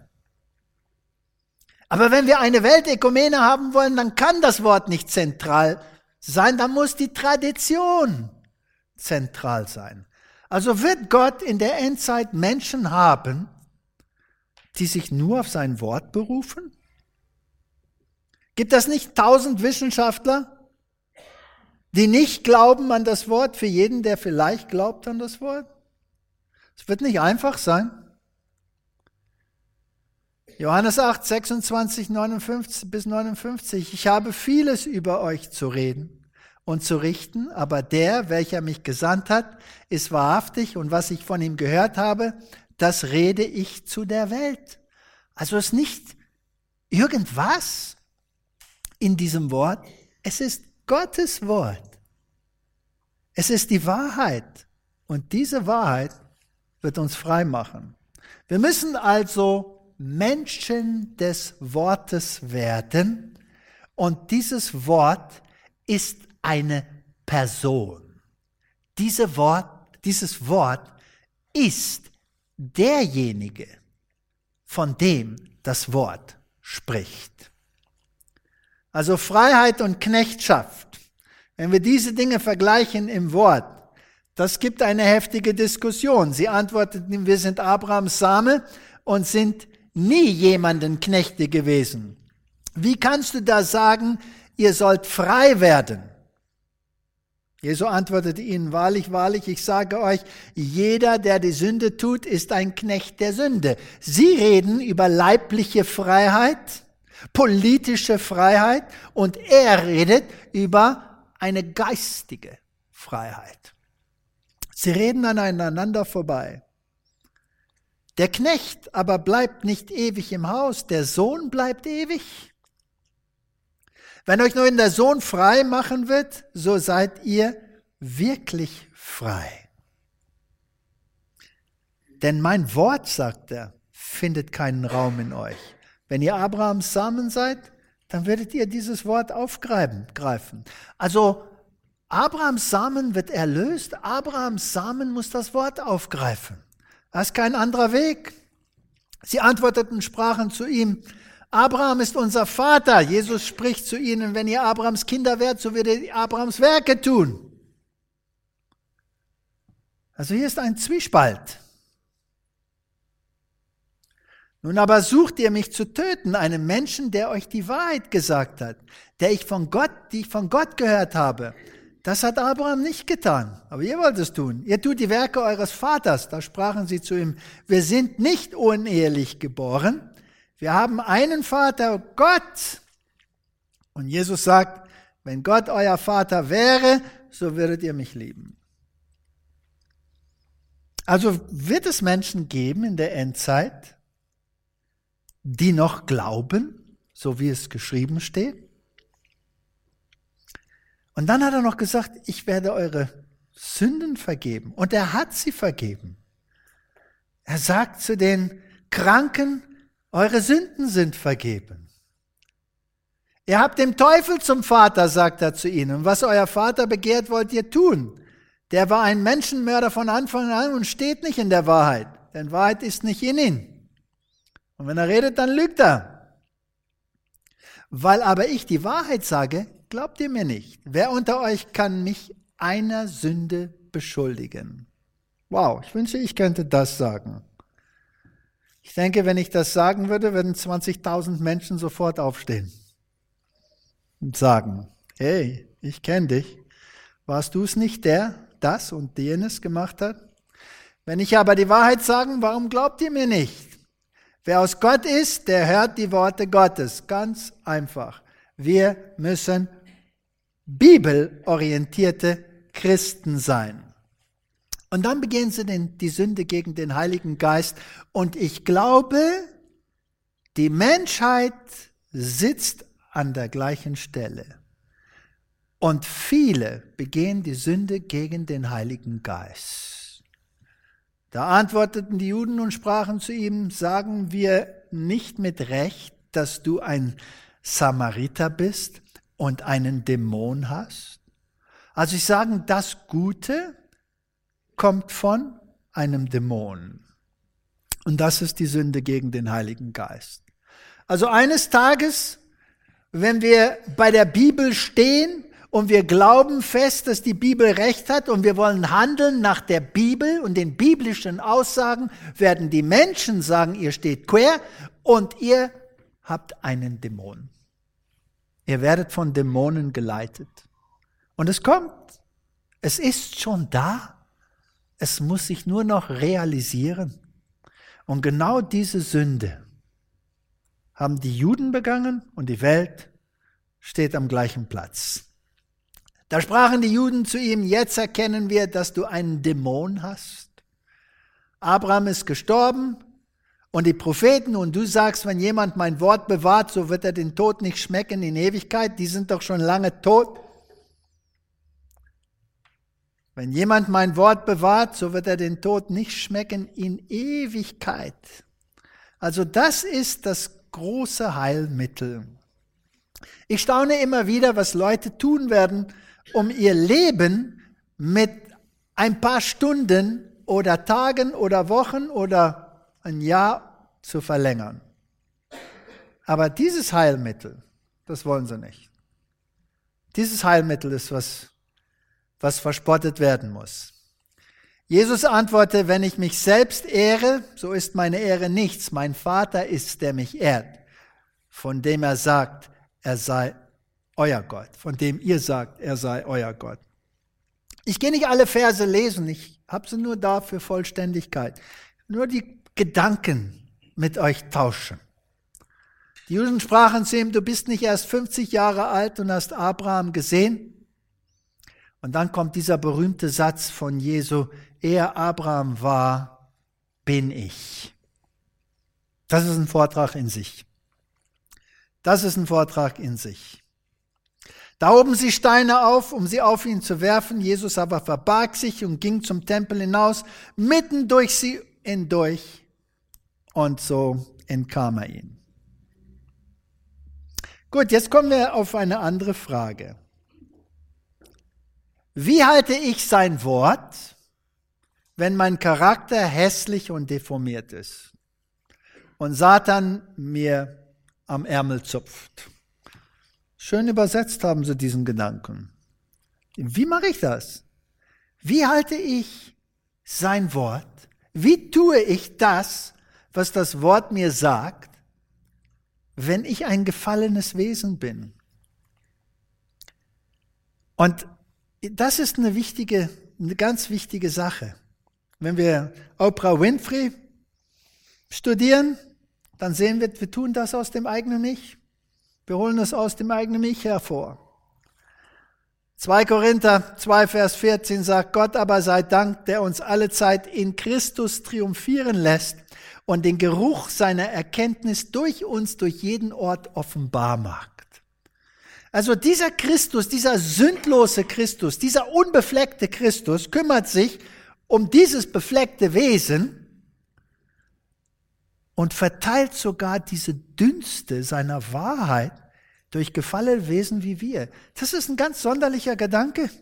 Aber wenn wir eine Weltökumene haben wollen, dann kann das Wort nicht zentral sein, dann muss die Tradition zentral sein. Also wird Gott in der Endzeit Menschen haben, die sich nur auf sein Wort berufen? Gibt es nicht tausend Wissenschaftler, die nicht glauben an das Wort, für jeden, der vielleicht glaubt an das Wort? Es wird nicht einfach sein. Johannes acht, sechsundzwanzig, neunundfünfzig bis neunundfünfzig. Ich habe vieles über euch zu reden und zu richten, aber der, welcher mich gesandt hat, ist wahrhaftig und was ich von ihm gehört habe, das rede ich zu der Welt. Also es ist nicht irgendwas in diesem Wort, es ist Gottes Wort. Es ist die Wahrheit und diese Wahrheit wird uns frei machen. Wir müssen also Menschen des Wortes werden und dieses Wort ist eine Person. Diese Wort, dieses Wort ist derjenige, von dem das Wort spricht. Also Freiheit und Knechtschaft, wenn wir diese Dinge vergleichen im Wort, das gibt eine heftige Diskussion. Sie antworteten, wir sind Abrahams Same und sind nie jemanden Knechte gewesen. Wie kannst du da sagen, ihr sollt frei werden? Jesu antwortete ihnen, wahrlich, wahrlich, ich sage euch, jeder, der die Sünde tut, ist ein Knecht der Sünde. Sie reden über leibliche Freiheit, politische Freiheit, und er redet über eine geistige Freiheit. Sie reden aneinander vorbei. Der Knecht aber bleibt nicht ewig im Haus, der Sohn bleibt ewig. Wenn euch nun der Sohn frei machen wird, so seid ihr wirklich frei. Denn mein Wort, sagt er, findet keinen Raum in euch. Wenn ihr Abrahams Samen seid, dann werdet ihr dieses Wort aufgreifen. Also Abrahams Samen wird erlöst, Abrahams Samen muss das Wort aufgreifen. Das ist kein anderer Weg. Sie antworteten und sprachen zu ihm, Abraham ist unser Vater. Jesus spricht zu ihnen, wenn ihr Abrahams Kinder wärt, so würdet ihr Abrahams Werke tun. Also hier ist ein Zwiespalt. Nun aber sucht ihr mich zu töten, einen Menschen, der euch die Wahrheit gesagt hat, der ich von Gott, die ich von Gott gehört habe. Das hat Abraham nicht getan, aber ihr wollt es tun. Ihr tut die Werke eures Vaters. Da sprachen sie zu ihm, wir sind nicht unehelich geboren. Wir haben einen Vater, Gott. Und Jesus sagt, wenn Gott euer Vater wäre, so würdet ihr mich lieben. Also wird es Menschen geben in der Endzeit, die noch glauben, so wie es geschrieben steht. Und dann hat er noch gesagt, ich werde eure Sünden vergeben. Und er hat sie vergeben. Er sagt zu den Kranken, eure Sünden sind vergeben. Ihr habt den Teufel zum Vater, sagt er zu ihnen. Und was euer Vater begehrt, wollt ihr tun. Der war ein Menschenmörder von Anfang an und steht nicht in der Wahrheit. Denn Wahrheit ist nicht in ihm. Und wenn er redet, dann lügt er. Weil aber ich die Wahrheit sage, glaubt ihr mir nicht. Wer unter euch kann mich einer Sünde beschuldigen? Wow, ich wünsche, ich könnte das sagen. Ich denke, wenn ich das sagen würde, würden zwanzigtausend Menschen sofort aufstehen und sagen, hey, ich kenne dich. Warst du es nicht, der das und jenes gemacht hat? Wenn ich aber die Wahrheit sage, warum glaubt ihr mir nicht? Wer aus Gott ist, der hört die Worte Gottes. Ganz einfach. Wir müssen bibelorientierte Christen sein. Und dann begehen sie den, die Sünde gegen den Heiligen Geist. Und ich glaube, die Menschheit sitzt an der gleichen Stelle. Und viele begehen die Sünde gegen den Heiligen Geist. Da antworteten die Juden und sprachen zu ihm, sagen wir nicht mit Recht, dass du ein Samariter bist und einen Dämon hast? Also sie sagen, das Gute kommt von einem Dämon. Und das ist die Sünde gegen den Heiligen Geist. Also eines Tages, wenn wir bei der Bibel stehen und wir glauben fest, dass die Bibel recht hat und wir wollen handeln nach der Bibel und den biblischen Aussagen, werden die Menschen sagen, ihr steht quer und ihr habt einen Dämon. Ihr werdet von Dämonen geleitet. Und es kommt. Es ist schon da. Es muss sich nur noch realisieren. Und genau diese Sünde haben die Juden begangen und die Welt steht am gleichen Platz. Da sprachen die Juden zu ihm, jetzt erkennen wir, dass du einen Dämon hast. Abraham ist gestorben und die Propheten und du sagst, wenn jemand mein Wort bewahrt, so wird er den Tod nicht schmecken in Ewigkeit. Die sind doch schon lange tot. Wenn jemand mein Wort bewahrt, so wird er den Tod nicht schmecken in Ewigkeit. Also das ist das große Heilmittel. Ich staune immer wieder, was Leute tun werden, um ihr Leben mit ein paar Stunden oder Tagen oder Wochen oder ein Jahr zu verlängern. Aber dieses Heilmittel, das wollen sie nicht. Dieses Heilmittel ist was, was verspottet werden muss. Jesus antwortete, wenn ich mich selbst ehre, so ist meine Ehre nichts. Mein Vater ist, der mich ehrt, von dem er sagt, er sei euer Gott, von dem ihr sagt, er sei euer Gott. Ich gehe nicht alle Verse lesen, ich habe sie nur da für Vollständigkeit. Nur die Gedanken mit euch tauschen. Die Juden sprachen zu ihm, du bist nicht erst fünfzig Jahre alt und hast Abraham gesehen. Und dann kommt dieser berühmte Satz von Jesu, ehe Abraham war, bin ich. Das ist ein Vortrag in sich. Das ist ein Vortrag in sich. Da hoben sie Steine auf, um sie auf ihn zu werfen. Jesus aber verbarg sich und ging zum Tempel hinaus, mitten durch sie hindurch. Und so entkam er ihnen. Gut, jetzt kommen wir auf eine andere Frage. Wie halte ich sein Wort, wenn mein Charakter hässlich und deformiert ist und Satan mir am Ärmel zupft? Schön übersetzt haben sie diesen Gedanken. Wie mache ich das? Wie halte ich sein Wort? Wie tue ich das, was das Wort mir sagt, wenn ich ein gefallenes Wesen bin? Und das ist eine wichtige, eine ganz wichtige Sache. Wenn wir Oprah Winfrey studieren, dann sehen wir, wir tun das aus dem eigenen Ich. Wir holen es aus dem eigenen Ich hervor. zwei Korinther zwei, Vers vierzehn sagt, Gott aber sei Dank, der uns alle Zeit in Christus triumphieren lässt und den Geruch seiner Erkenntnis durch uns, durch jeden Ort offenbar macht. Also dieser Christus, dieser sündlose Christus, dieser unbefleckte Christus kümmert sich um dieses befleckte Wesen und verteilt sogar diese Dünste seiner Wahrheit durch gefallene Wesen wie wir. Das ist ein ganz sonderlicher Gedanke.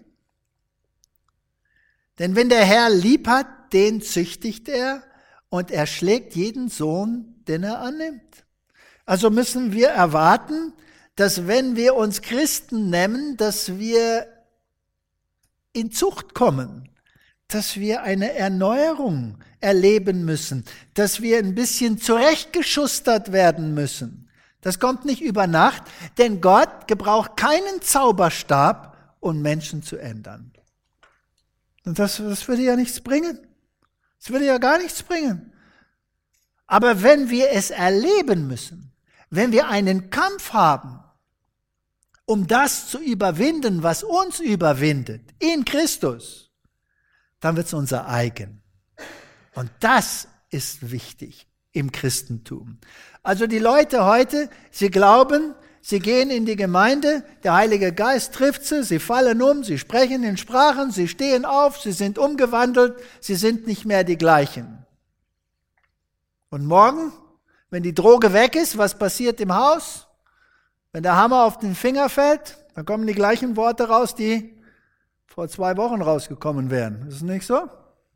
Denn wenn der Herr lieb hat, den züchtigt er und er schlägt jeden Sohn, den er annimmt. Also müssen wir erwarten, dass wenn wir uns Christen nennen, dass wir in Zucht kommen, dass wir eine Erneuerung erleben müssen, dass wir ein bisschen zurechtgeschustert werden müssen. Das kommt nicht über Nacht, denn Gott gebraucht keinen Zauberstab, um Menschen zu ändern. Und das, das würde ja nichts bringen. Das würde ja gar nichts bringen. Aber wenn wir es erleben müssen, wenn wir einen Kampf haben, um das zu überwinden, was uns überwindet, in Christus, dann wird es unser eigen. Und das ist wichtig im Christentum. Also die Leute heute, sie glauben, sie gehen in die Gemeinde, der Heilige Geist trifft sie, sie fallen um, sie sprechen in Sprachen, sie stehen auf, sie sind umgewandelt, sie sind nicht mehr die gleichen. Und morgen, wenn die Droge weg ist, was passiert im Haus? Wenn der Hammer auf den Finger fällt, dann kommen die gleichen Worte raus, die vor zwei Wochen rausgekommen wären. Ist es nicht so?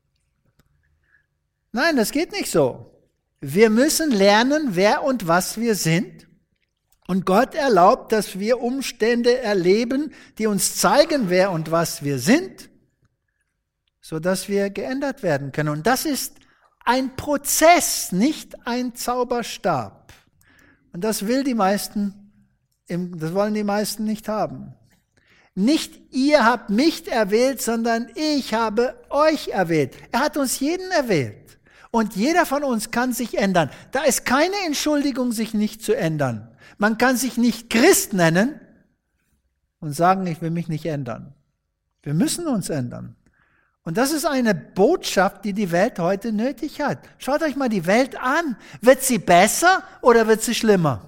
Nein, das geht nicht so. Wir müssen lernen, wer und was wir sind. Und Gott erlaubt, dass wir Umstände erleben, die uns zeigen, wer und was wir sind, sodass wir geändert werden können. Und das ist ein Prozess, nicht ein Zauberstab. Und das will die meisten Das wollen die meisten nicht haben. Nicht ihr habt mich erwählt, sondern ich habe euch erwählt. Er hat uns jeden erwählt. Und jeder von uns kann sich ändern. Da ist keine Entschuldigung, sich nicht zu ändern. Man kann sich nicht Christ nennen und sagen, ich will mich nicht ändern. Wir müssen uns ändern. Und das ist eine Botschaft, die die Welt heute nötig hat. Schaut euch mal die Welt an. Wird sie besser oder wird sie schlimmer?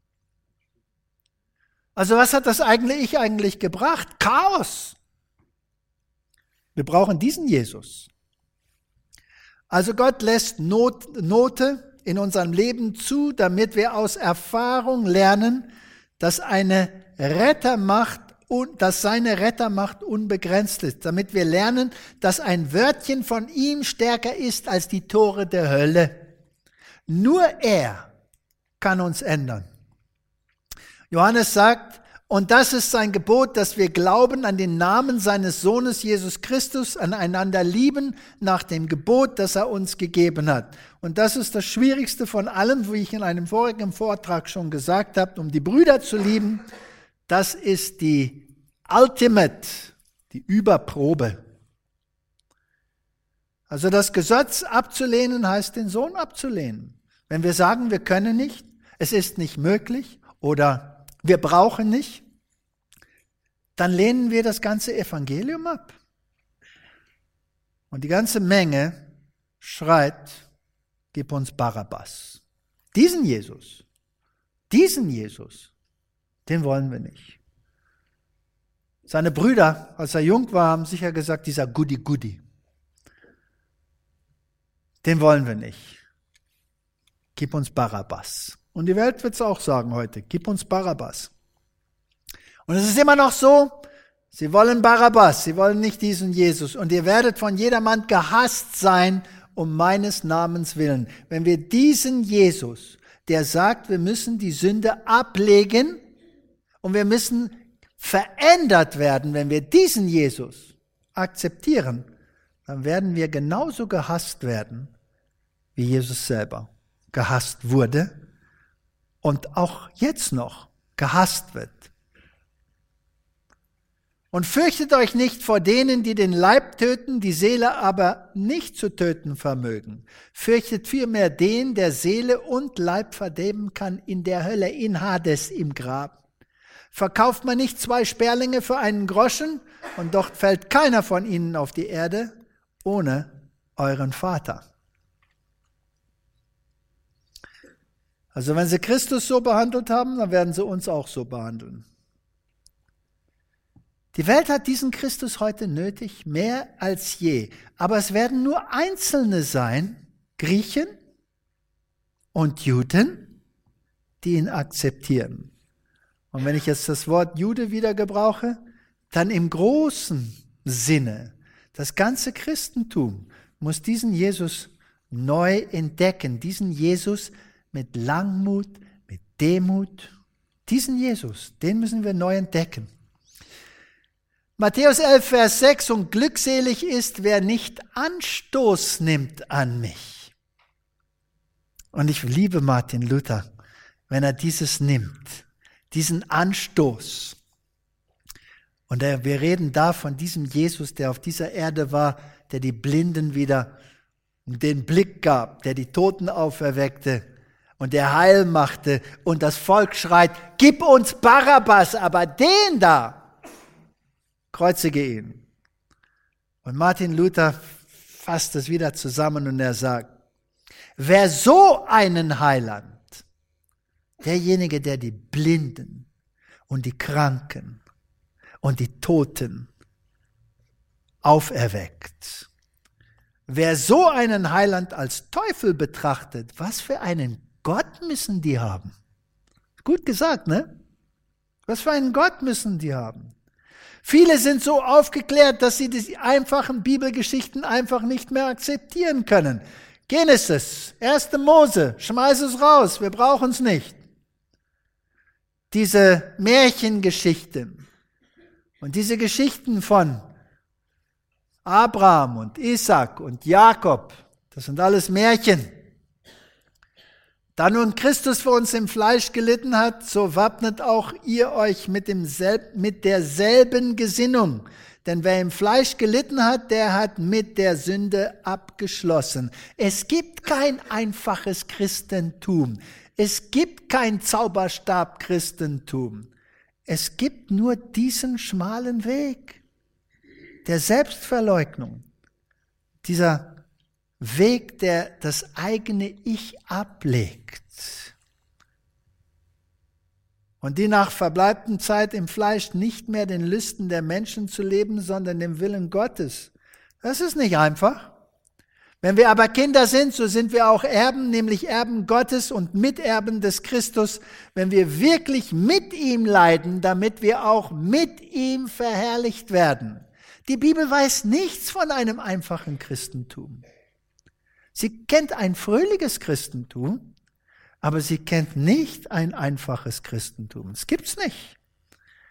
Also was hat das eigentlich ich eigentlich gebracht? Chaos. Wir brauchen diesen Jesus. Also Gott lässt Not, Note in unserem Leben zu, damit wir aus Erfahrung lernen, dass eine Rettermacht und dass seine Rettermacht unbegrenzt ist, damit wir lernen, dass ein Wörtchen von ihm stärker ist als die Tore der Hölle. Nur er kann uns ändern. Johannes sagt, Und das ist sein Gebot, dass wir glauben an den Namen seines Sohnes Jesus Christus, an einander lieben nach dem Gebot, das er uns gegeben hat. Und das ist das Schwierigste von allem, wie ich in einem vorigen Vortrag schon gesagt habe, um die Brüder zu lieben. Das ist die Ultimate, die Überprobe. Also das Gesetz abzulehnen heißt, den Sohn abzulehnen. Wenn wir sagen, wir können nicht, es ist nicht möglich oder wir brauchen nicht, dann lehnen wir das ganze Evangelium ab. Und die ganze Menge schreit, gib uns Barabbas. Diesen Jesus, diesen Jesus, den wollen wir nicht. Seine Brüder, als er jung war, haben sicher gesagt, dieser Goody-Goody, den wollen wir nicht. Gib uns Barabbas. Und die Welt wird es auch sagen heute, gib uns Barabbas. Und es ist immer noch so, sie wollen Barabbas, sie wollen nicht diesen Jesus. Und ihr werdet von jedermann gehasst sein, um meines Namens willen. Wenn wir diesen Jesus, der sagt, wir müssen die Sünde ablegen und wir müssen verändert werden, wenn wir diesen Jesus akzeptieren, dann werden wir genauso gehasst werden, wie Jesus selber gehasst wurde und auch jetzt noch gehasst wird. Und fürchtet euch nicht vor denen, die den Leib töten, die Seele aber nicht zu töten vermögen. Fürchtet vielmehr den, der Seele und Leib verderben kann in der Hölle, in Hades, im Grab. Verkauft man nicht zwei Sperlinge für einen Groschen, und doch fällt keiner von ihnen auf die Erde ohne euren Vater. Also wenn sie Christus so behandelt haben, dann werden sie uns auch so behandeln. Die Welt hat diesen Christus heute nötig, mehr als je. Aber es werden nur Einzelne sein, Griechen und Juden, die ihn akzeptieren. Und wenn ich jetzt das Wort Jude wieder gebrauche, dann im großen Sinne. Das ganze Christentum muss diesen Jesus neu entdecken, diesen Jesus mit Langmut, mit Demut. Diesen Jesus, den müssen wir neu entdecken. Matthäus elf, Vers sechs, und glückselig ist, wer nicht Anstoß nimmt an mich. Und ich liebe Martin Luther, wenn er dieses nimmt, diesen Anstoß. Und wir reden da von diesem Jesus, der auf dieser Erde war, der die Blinden wieder den Blick gab, der die Toten auferweckte und der Heil machte. Und das Volk schreit, gib uns Barabbas, aber den da, kreuzige ihn. Und Martin Luther fasst es wieder zusammen und er sagt, wer so einen Heiland, derjenige, der die Blinden und die Kranken und die Toten auferweckt, wer so einen Heiland als Teufel betrachtet, was für einen Gott müssen die haben? Gut gesagt, ne? Was für einen Gott müssen die haben? Viele sind so aufgeklärt, dass sie die einfachen Bibelgeschichten einfach nicht mehr akzeptieren können. Genesis, erste Mose, schmeiß es raus, wir brauchen es nicht. Diese Märchengeschichten und diese Geschichten von Abraham und Isaac und Jakob, das sind alles Märchen. Da nun Christus für uns im Fleisch gelitten hat, so wappnet auch ihr euch mit, demselb, mit derselben Gesinnung. Denn wer im Fleisch gelitten hat, der hat mit der Sünde abgeschlossen. Es gibt kein einfaches Christentum. Es gibt kein Zauberstab-Christentum. Es gibt nur diesen schmalen Weg der Selbstverleugnung. Dieser Weg, der das eigene Ich ablegt und die nach verbleibten Zeit im Fleisch nicht mehr den Lüsten der Menschen zu leben, sondern dem Willen Gottes. Das ist nicht einfach. Wenn wir aber Kinder sind, so sind wir auch Erben, nämlich Erben Gottes und Miterben des Christus, wenn wir wirklich mit ihm leiden, damit wir auch mit ihm verherrlicht werden. Die Bibel weiß nichts von einem einfachen Christentum. Sie kennt ein fröhliches Christentum, aber sie kennt nicht ein einfaches Christentum. Das gibt's nicht.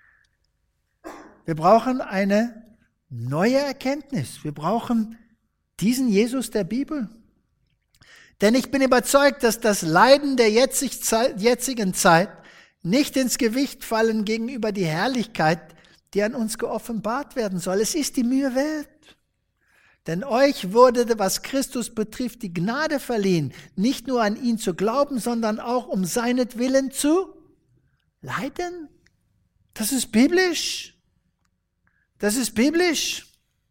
Wir brauchen eine neue Erkenntnis. Wir brauchen diesen Jesus der Bibel. Denn ich bin überzeugt, dass das Leiden der jetzigen Zeit nicht ins Gewicht fallen gegenüber die Herrlichkeit, die an uns geoffenbart werden soll. Es ist die Mühe wert. Denn euch wurde, was Christus betrifft, die Gnade verliehen, nicht nur an ihn zu glauben, sondern auch um seinetwillen zu leiden. Das ist biblisch. Das ist biblisch.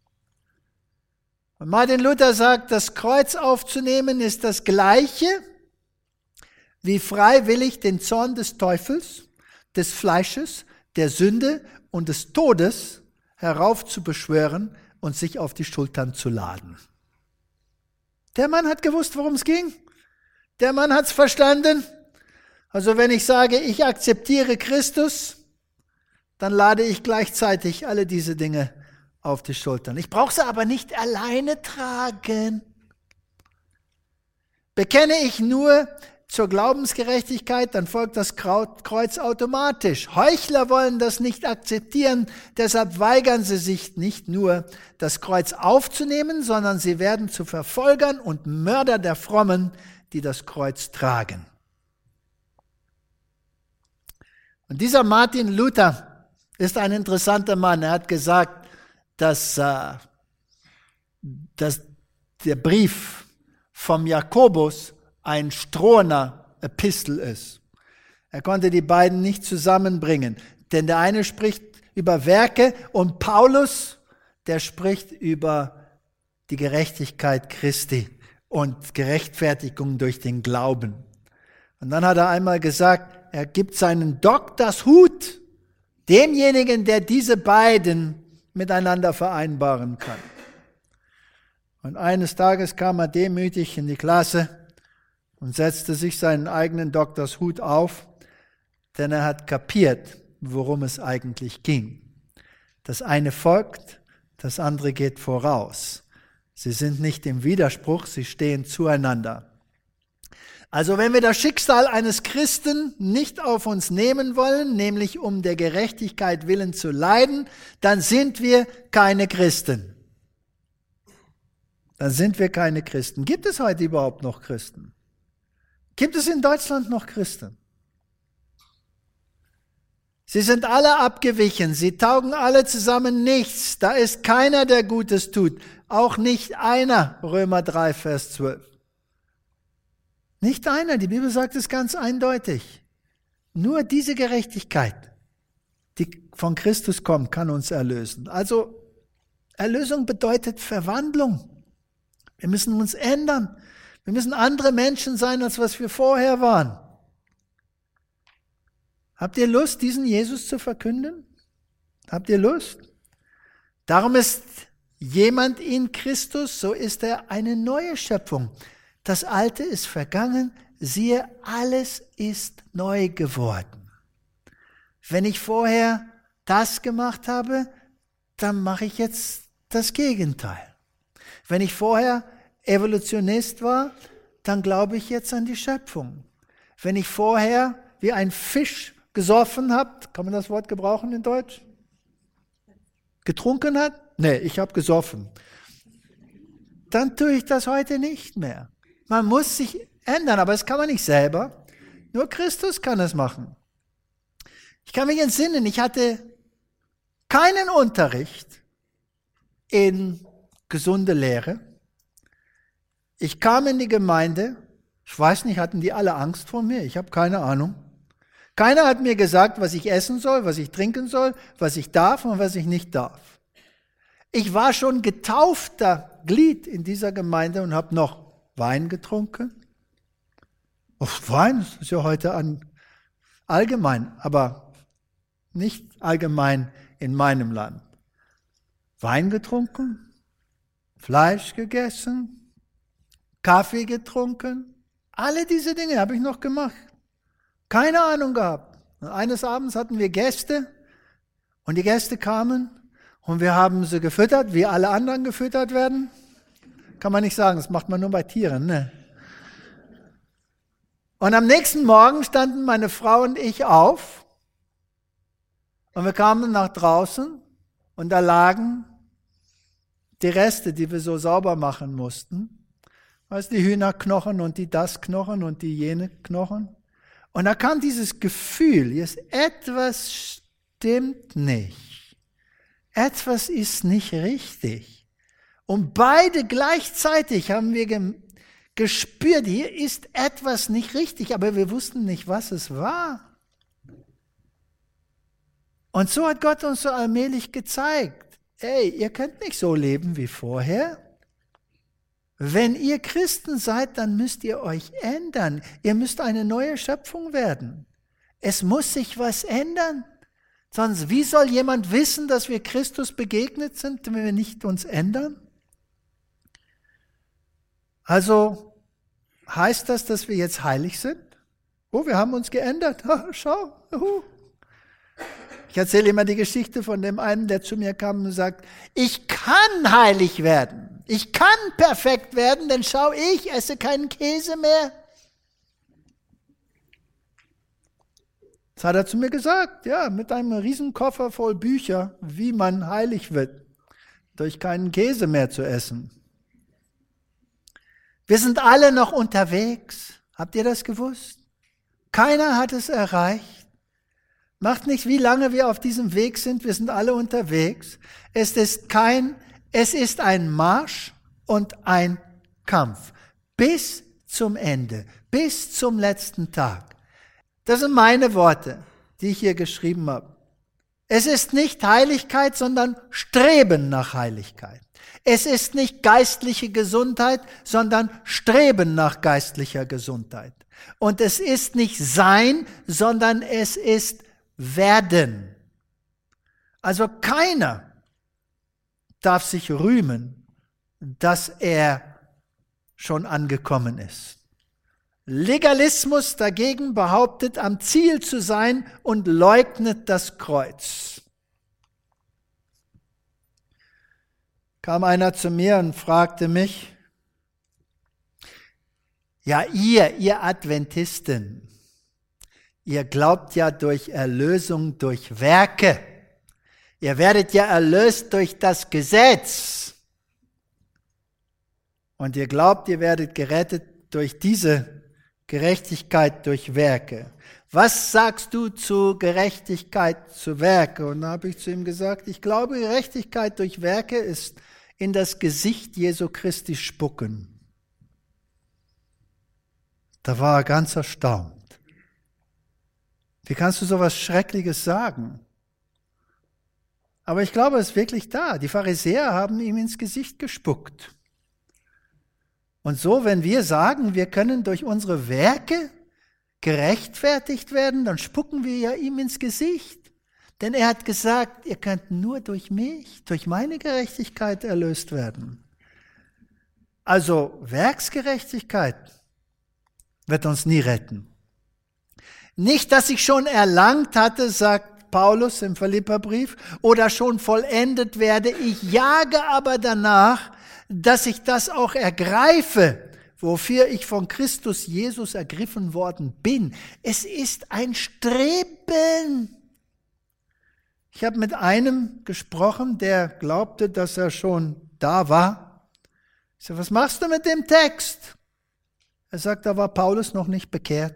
Und Martin Luther sagt, das Kreuz aufzunehmen ist das Gleiche, wie freiwillig den Zorn des Teufels, des Fleisches, der Sünde und des Todes heraufzubeschwören und sich auf die Schultern zu laden. Der Mann hat gewusst, worum es ging. Der Mann hat es verstanden. Also wenn ich sage, ich akzeptiere Christus, dann lade ich gleichzeitig alle diese Dinge auf die Schultern. Ich brauche sie aber nicht alleine tragen. Bekenne ich nur zur Glaubensgerechtigkeit, dann folgt das Kreuz automatisch. Heuchler wollen das nicht akzeptieren, deshalb weigern sie sich nicht nur, das Kreuz aufzunehmen, sondern sie werden zu Verfolgern und Mörder der Frommen, die das Kreuz tragen. Und dieser Martin Luther ist ein interessanter Mann. Er hat gesagt, dass, äh, dass der Brief vom Jakobus ein strohner Epistel ist. Er konnte die beiden nicht zusammenbringen, denn der eine spricht über Werke und Paulus, der spricht über die Gerechtigkeit Christi und Gerechtfertigung durch den Glauben. Und dann hat er einmal gesagt, er gibt seinen Doktorshut demjenigen, der diese beiden miteinander vereinbaren kann. Und eines Tages kam er demütig in die Klasse und setzte sich seinen eigenen Doktorshut auf, denn er hat kapiert, worum es eigentlich ging. Das eine folgt, das andere geht voraus. Sie sind nicht im Widerspruch, sie stehen zueinander. Also wenn wir das Schicksal eines Christen nicht auf uns nehmen wollen, nämlich um der Gerechtigkeit willen zu leiden, dann sind wir keine Christen. Dann sind wir keine Christen. Gibt es heute überhaupt noch Christen? Gibt es in Deutschland noch Christen? Sie sind alle abgewichen, sie taugen alle zusammen nichts. Da ist keiner, der Gutes tut. Auch nicht einer, Römer drei, Vers zwölf. Nicht einer, die Bibel sagt es ganz eindeutig. Nur diese Gerechtigkeit, die von Christus kommt, kann uns erlösen. Also Erlösung bedeutet Verwandlung. Wir müssen uns ändern. Wir müssen andere Menschen sein, als was wir vorher waren. Habt ihr Lust, diesen Jesus zu verkünden? Habt ihr Lust? Darum ist jemand in Christus, so ist er eine neue Schöpfung. Das Alte ist vergangen, siehe, alles ist neu geworden. Wenn ich vorher das gemacht habe, dann mache ich jetzt das Gegenteil. Wenn ich vorher Evolutionist war, dann glaube ich jetzt an die Schöpfung. Wenn ich vorher wie ein Fisch gesoffen habe, kann man das Wort gebrauchen in Deutsch? Getrunken hat? Nee, ich habe gesoffen. Dann tue ich das heute nicht mehr. Man muss sich ändern, aber das kann man nicht selber. Nur Christus kann es machen. Ich kann mich entsinnen, ich hatte keinen Unterricht in gesunde Lehre. Ich kam in die Gemeinde, ich weiß nicht, hatten die alle Angst vor mir? Ich habe keine Ahnung. Keiner hat mir gesagt, was ich essen soll, was ich trinken soll, was ich darf und was ich nicht darf. Ich war schon getaufter Glied in dieser Gemeinde und habe noch Wein getrunken. Oh, Wein ist ja heute an, allgemein, aber nicht allgemein in meinem Land. Wein getrunken, Fleisch gegessen, Kaffee getrunken, alle diese Dinge habe ich noch gemacht. Keine Ahnung gehabt. Und eines Abends hatten wir Gäste und die Gäste kamen und wir haben sie gefüttert, wie alle anderen gefüttert werden. Kann man nicht sagen, das macht man nur bei Tieren. Ne? Und am nächsten Morgen standen meine Frau und ich auf und wir kamen nach draußen Und da lagen die Reste, die wir so sauber machen mussten. Weißt du, die Hühnerknochen und die das Knochen und die jene Knochen. Und da kam dieses Gefühl, jetzt etwas stimmt nicht. Etwas ist nicht richtig. Und beide gleichzeitig haben wir gem- gespürt, hier ist etwas nicht richtig, aber wir wussten nicht, was es war. Und so hat Gott uns so allmählich gezeigt, ey, ihr könnt nicht so leben wie vorher. Wenn ihr Christen seid, dann müsst ihr euch ändern. Ihr müsst eine neue Schöpfung werden. Es muss sich was ändern. Sonst, wie soll jemand wissen, dass wir Christus begegnet sind, wenn wir nicht uns ändern? Also, heißt das, dass wir jetzt heilig sind? Oh, wir haben uns geändert. Schau. Juhu. Ich erzähle immer die Geschichte von dem einen, der zu mir kam und sagt, ich kann heilig werden. Ich kann perfekt werden, denn schau, ich esse keinen Käse mehr. Das hat er zu mir gesagt, ja, mit einem Riesenkoffer voll Bücher, wie man heilig wird, durch keinen Käse mehr zu essen. Wir sind alle noch unterwegs. Habt ihr das gewusst? Keiner hat es erreicht. Macht nicht, wie lange wir auf diesem Weg sind. Wir sind alle unterwegs. Es ist kein, es ist ein Marsch und ein Kampf. Bis zum Ende. Bis zum letzten Tag. Das sind meine Worte, die ich hier geschrieben habe. Es ist nicht Heiligkeit, sondern Streben nach Heiligkeit. Es ist nicht geistliche Gesundheit, sondern Streben nach geistlicher Gesundheit. Und es ist nicht Sein, sondern es ist Werden. Also keiner darf sich rühmen, dass er schon angekommen ist. Legalismus dagegen behauptet, am Ziel zu sein und leugnet das Kreuz. Kam einer zu mir und fragte mich, ja ihr, ihr Adventisten, ihr glaubt ja durch Erlösung durch Werke. Ihr werdet ja erlöst durch das Gesetz. Und ihr glaubt, ihr werdet gerettet durch diese Gerechtigkeit durch Werke. Was sagst du zu Gerechtigkeit zu Werke? Und da habe ich zu ihm gesagt, ich glaube, Gerechtigkeit durch Werke ist in das Gesicht Jesu Christi spucken. Da war er ganz erstaunt. Wie kannst du so etwas Schreckliches sagen? Aber ich glaube, es ist wirklich da. Die Pharisäer haben ihm ins Gesicht gespuckt. Und so, wenn wir sagen, wir können durch unsere Werke gerechtfertigt werden, dann spucken wir ja ihm ins Gesicht. Denn er hat gesagt, ihr könnt nur durch mich, durch meine Gerechtigkeit erlöst werden. Also Werksgerechtigkeit wird uns nie retten. Nicht, dass ich schon erlangt hatte, sagt Paulus im Philipperbrief, oder schon vollendet werde, ich jage aber danach, dass ich das auch ergreife, wofür ich von Christus Jesus ergriffen worden bin. Es ist ein Streben. Ich habe mit einem gesprochen, der glaubte, dass er schon da war. Ich sage, was machst du mit dem Text? Er sagt, da war Paulus noch nicht bekehrt.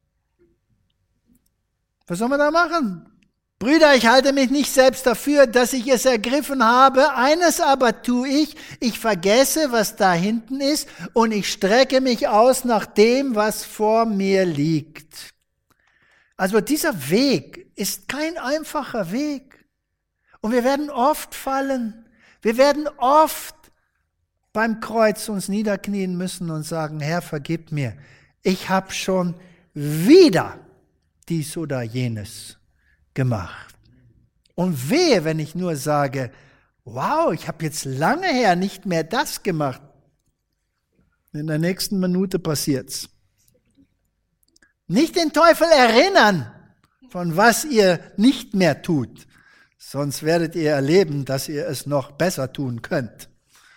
Was soll man da machen? Brüder, ich halte mich nicht selbst dafür, dass ich es ergriffen habe. Eines aber tue ich, ich vergesse, was da hinten ist, und ich strecke mich aus nach dem, was vor mir liegt. Also dieser Weg ist kein einfacher Weg. Und wir werden oft fallen. Wir werden oft beim Kreuz uns niederknien müssen und sagen, Herr, vergib mir. Ich habe schon wieder dies oder jenes gemacht. Und wehe, wenn ich nur sage, wow, ich habe jetzt lange her nicht mehr das gemacht. In der nächsten Minute passiert's. Nicht den Teufel erinnern, von was ihr nicht mehr tut, sonst werdet ihr erleben, dass ihr es noch besser tun könnt.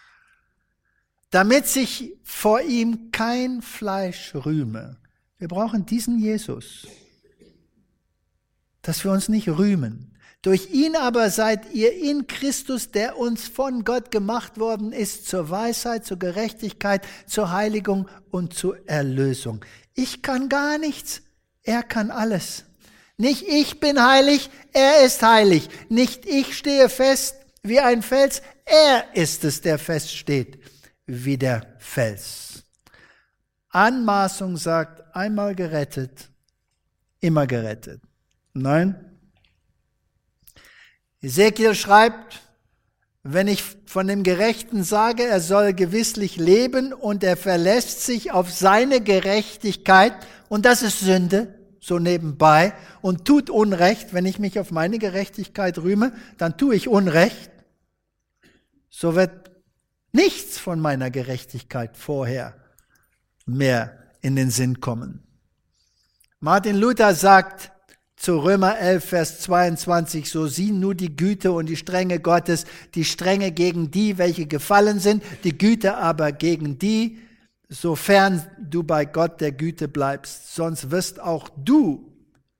Damit sich vor ihm kein Fleisch rühme. Wir brauchen diesen Jesus. Dass wir uns nicht rühmen, Durch ihn aber seid ihr in Christus, der uns von Gott gemacht worden ist, zur Weisheit, zur Gerechtigkeit, zur Heiligung und zur Erlösung. Ich kann gar nichts, er kann alles. Nicht ich bin heilig, er ist heilig. Nicht ich stehe fest wie ein Fels, er ist es, der feststeht wie der Fels. Anmaßung sagt, einmal gerettet, immer gerettet. Nein. Ezekiel schreibt, wenn ich von dem Gerechten sage, er soll gewisslich leben und er verlässt sich auf seine Gerechtigkeit, und das ist Sünde, so nebenbei, und tut Unrecht, wenn ich mich auf meine Gerechtigkeit rühme, dann tue ich Unrecht, so wird nichts von meiner Gerechtigkeit vorher mehr in den Sinn kommen. Martin Luther sagt zu Römer elf, Vers zweiundzwanzig, so sieh nur die Güte und die Strenge Gottes, die Strenge gegen die, welche gefallen sind, die Güte aber gegen die, sofern du bei Gott der Güte bleibst, sonst wirst auch du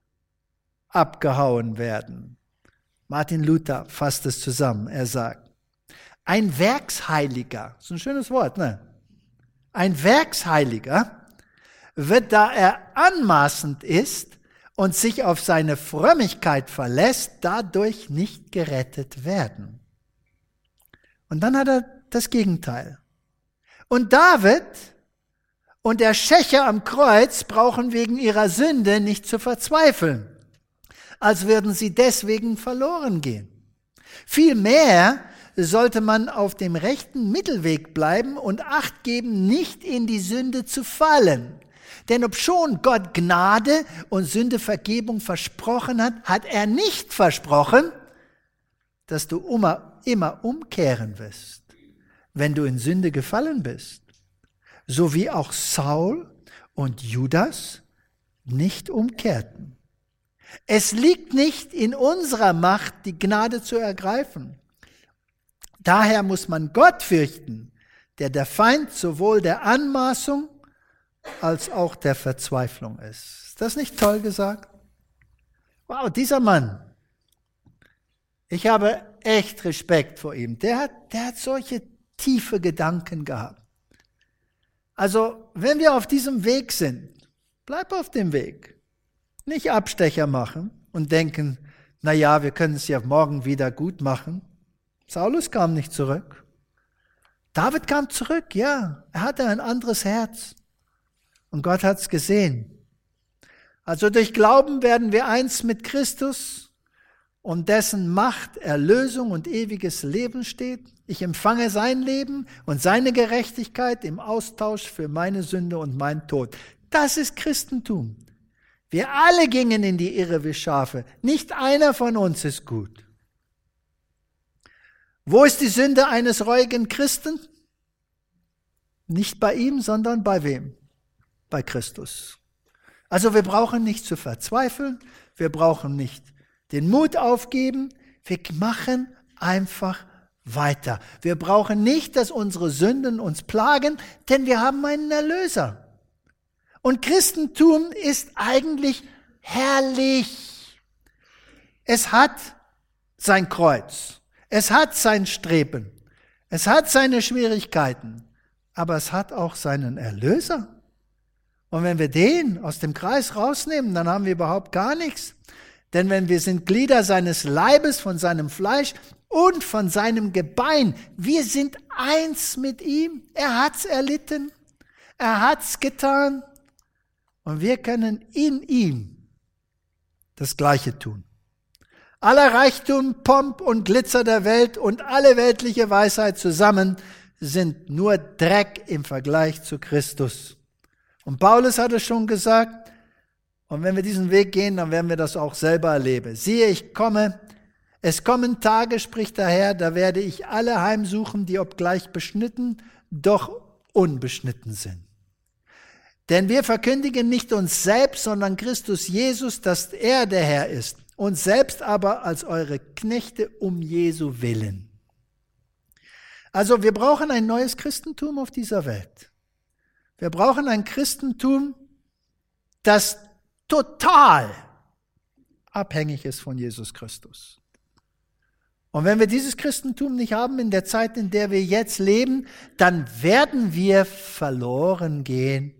abgehauen werden. Martin Luther fasst es zusammen, er sagt, ein Werksheiliger, das ist ein schönes Wort, ne? Ein Werksheiliger wird, da er anmaßend ist und sich auf seine Frömmigkeit verlässt, dadurch nicht gerettet werden. Und dann hat er das Gegenteil. Und David und der Schächer am Kreuz brauchen wegen ihrer Sünde nicht zu verzweifeln, als würden sie deswegen verloren gehen. Vielmehr sollte man auf dem rechten Mittelweg bleiben und Acht geben, nicht in die Sünde zu fallen. Denn obschon Gott Gnade und Sündevergebung versprochen hat, hat er nicht versprochen, dass du immer, immer umkehren wirst, wenn du in Sünde gefallen bist. So wie auch Saul und Judas nicht umkehrten. Es liegt nicht in unserer Macht, die Gnade zu ergreifen. Daher muss man Gott fürchten, der der Feind sowohl der Anmaßung als auch der Verzweiflung ist. Ist das nicht toll gesagt? Wow, dieser Mann, ich habe echt Respekt vor ihm. Der hat, der hat solche tiefe Gedanken gehabt. Also, wenn wir auf diesem Weg sind, bleib auf dem Weg. Nicht Abstecher machen und denken, na ja, wir können es ja morgen wieder gut machen. Saulus kam nicht zurück. David kam zurück, ja. Er hatte ein anderes Herz. Und Gott hat's gesehen. Also durch Glauben werden wir eins mit Christus, um dessen Macht, Erlösung und ewiges Leben steht. Ich empfange sein Leben und seine Gerechtigkeit im Austausch für meine Sünde und mein Tod. Das ist Christentum. Wir alle gingen in die Irre wie Schafe. Nicht einer von uns ist gut. Wo ist die Sünde eines reuigen Christen? Nicht bei ihm, sondern bei wem? Bei Christus. Also wir brauchen nicht zu verzweifeln, wir brauchen nicht den Mut aufgeben, wir machen einfach weiter. Wir brauchen nicht, dass unsere Sünden uns plagen, denn wir haben einen Erlöser. Und Christentum ist eigentlich herrlich. Es hat sein Kreuz. Es hat sein Streben, es hat seine Schwierigkeiten, aber es hat auch seinen Erlöser. Und wenn wir den aus dem Kreis rausnehmen, dann haben wir überhaupt gar nichts. Denn wenn wir sind Glieder seines Leibes, von seinem Fleisch und von seinem Gebein, wir sind eins mit ihm. Er hat's erlitten, er hat's getan und wir können in ihm das Gleiche tun. Aller Reichtum, Pomp und Glitzer der Welt und alle weltliche Weisheit zusammen sind nur Dreck im Vergleich zu Christus. Und Paulus hat es schon gesagt, und wenn wir diesen Weg gehen, dann werden wir das auch selber erleben. Siehe, ich komme, es kommen Tage, spricht der Herr, da werde ich alle heimsuchen, die obgleich beschnitten, doch unbeschnitten sind. Denn wir verkündigen nicht uns selbst, sondern Christus Jesus, dass er der Herr ist. Uns selbst aber als eure Knechte um Jesu willen. Also wir brauchen ein neues Christentum auf dieser Welt. Wir brauchen ein Christentum, das total abhängig ist von Jesus Christus. Und wenn wir dieses Christentum nicht haben in der Zeit, in der wir jetzt leben, dann werden wir verloren gehen.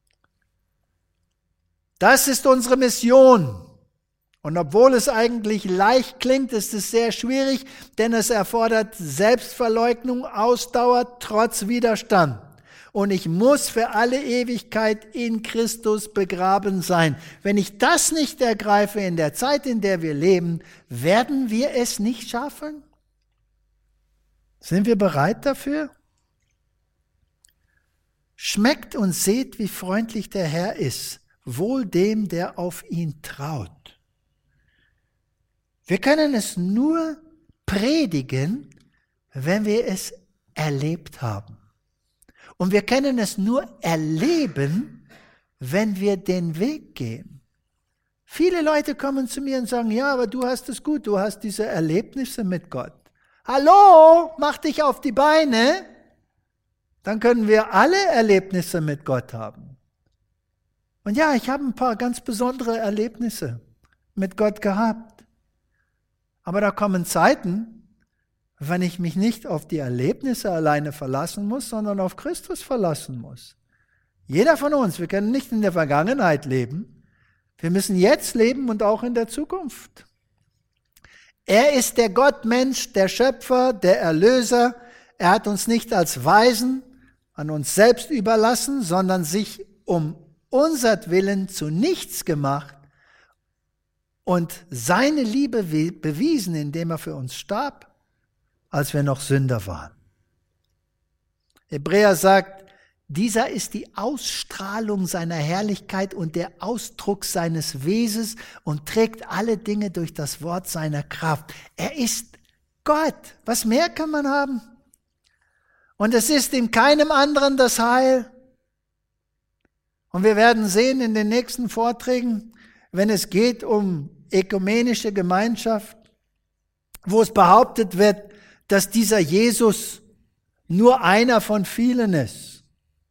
Das ist unsere Mission. Und obwohl es eigentlich leicht klingt, ist es sehr schwierig, denn es erfordert Selbstverleugnung, Ausdauer, trotz Widerstand. Und ich muss für alle Ewigkeit in Christus begraben sein. Wenn ich das nicht ergreife in der Zeit, in der wir leben, werden wir es nicht schaffen? Sind wir bereit dafür? Schmeckt und seht, wie freundlich der Herr ist, wohl dem, der auf ihn traut. Wir können es nur predigen, wenn wir es erlebt haben. Und wir können es nur erleben, wenn wir den Weg gehen. Viele Leute kommen zu mir und sagen, ja, aber du hast es gut, du hast diese Erlebnisse mit Gott. Hallo, mach dich auf die Beine, dann können wir alle Erlebnisse mit Gott haben. Und ja, ich habe ein paar ganz besondere Erlebnisse mit Gott gehabt. Aber da kommen Zeiten, wenn ich mich nicht auf die Erlebnisse alleine verlassen muss, sondern auf Christus verlassen muss. Jeder von uns, wir können nicht in der Vergangenheit leben. Wir müssen jetzt leben und auch in der Zukunft. Er ist der Gottmensch, der Schöpfer, der Erlöser. Er hat uns nicht als Weisen an uns selbst überlassen, sondern sich um unsertwillen zu nichts gemacht und seine Liebe bewiesen, indem er für uns starb, als wir noch Sünder waren. Hebräer sagt, dieser ist die Ausstrahlung seiner Herrlichkeit und der Ausdruck seines Wesens und trägt alle Dinge durch das Wort seiner Kraft. Er ist Gott. Was mehr kann man haben? Und es ist in keinem anderen das Heil. Und wir werden sehen in den nächsten Vorträgen, wenn es geht um ökumenische Gemeinschaft, wo es behauptet wird, dass dieser Jesus nur einer von vielen ist,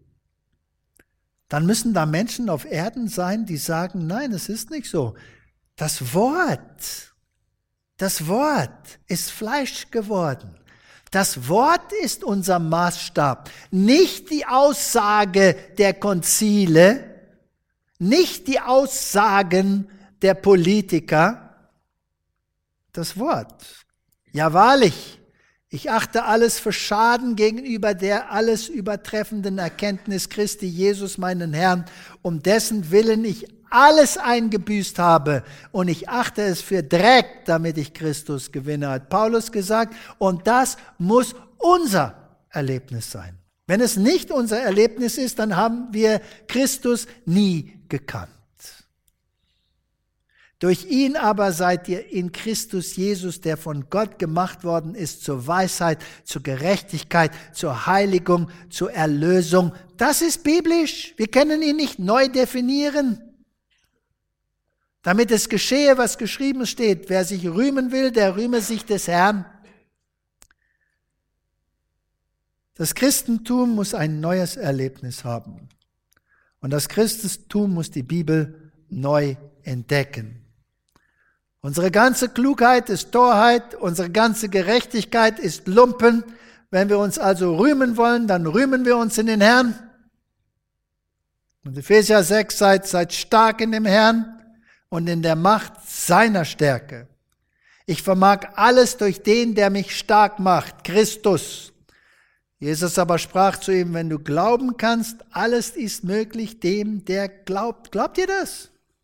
dann müssen da Menschen auf Erden sein, die sagen, nein, es ist nicht so. Das Wort, das Wort ist Fleisch geworden. Das Wort ist unser Maßstab, nicht die Aussage der Konzile, nicht die Aussagen der Politiker, das Wort. Ja, wahrlich, ich achte alles für Schaden gegenüber der alles übertreffenden Erkenntnis Christi Jesus, meinen Herrn, um dessen Willen ich alles eingebüßt habe und ich achte es für Dreck, damit ich Christus gewinne, hat Paulus gesagt. Und das muss unser Erlebnis sein. Wenn es nicht unser Erlebnis ist, dann haben wir Christus nie gekannt. Durch ihn aber seid ihr in Christus Jesus, der von Gott gemacht worden ist, zur Weisheit, zur Gerechtigkeit, zur Heiligung, zur Erlösung. Das ist biblisch. Wir können ihn nicht neu definieren. Damit es geschehe, was geschrieben steht. Wer sich rühmen will, der rühme sich des Herrn. Das Christentum muss ein neues Erlebnis haben. Und das Christentum muss die Bibel neu entdecken. Unsere ganze Klugheit ist Torheit, unsere ganze Gerechtigkeit ist Lumpen. Wenn wir uns also rühmen wollen, dann rühmen wir uns in den Herrn. Und Epheser sechs, seid, seid stark in dem Herrn und in der Macht seiner Stärke. Ich vermag alles durch den, der mich stark macht, Christus. Jesus aber sprach zu ihm, wenn du glauben kannst, alles ist möglich dem, der glaubt. Glaubt ihr das?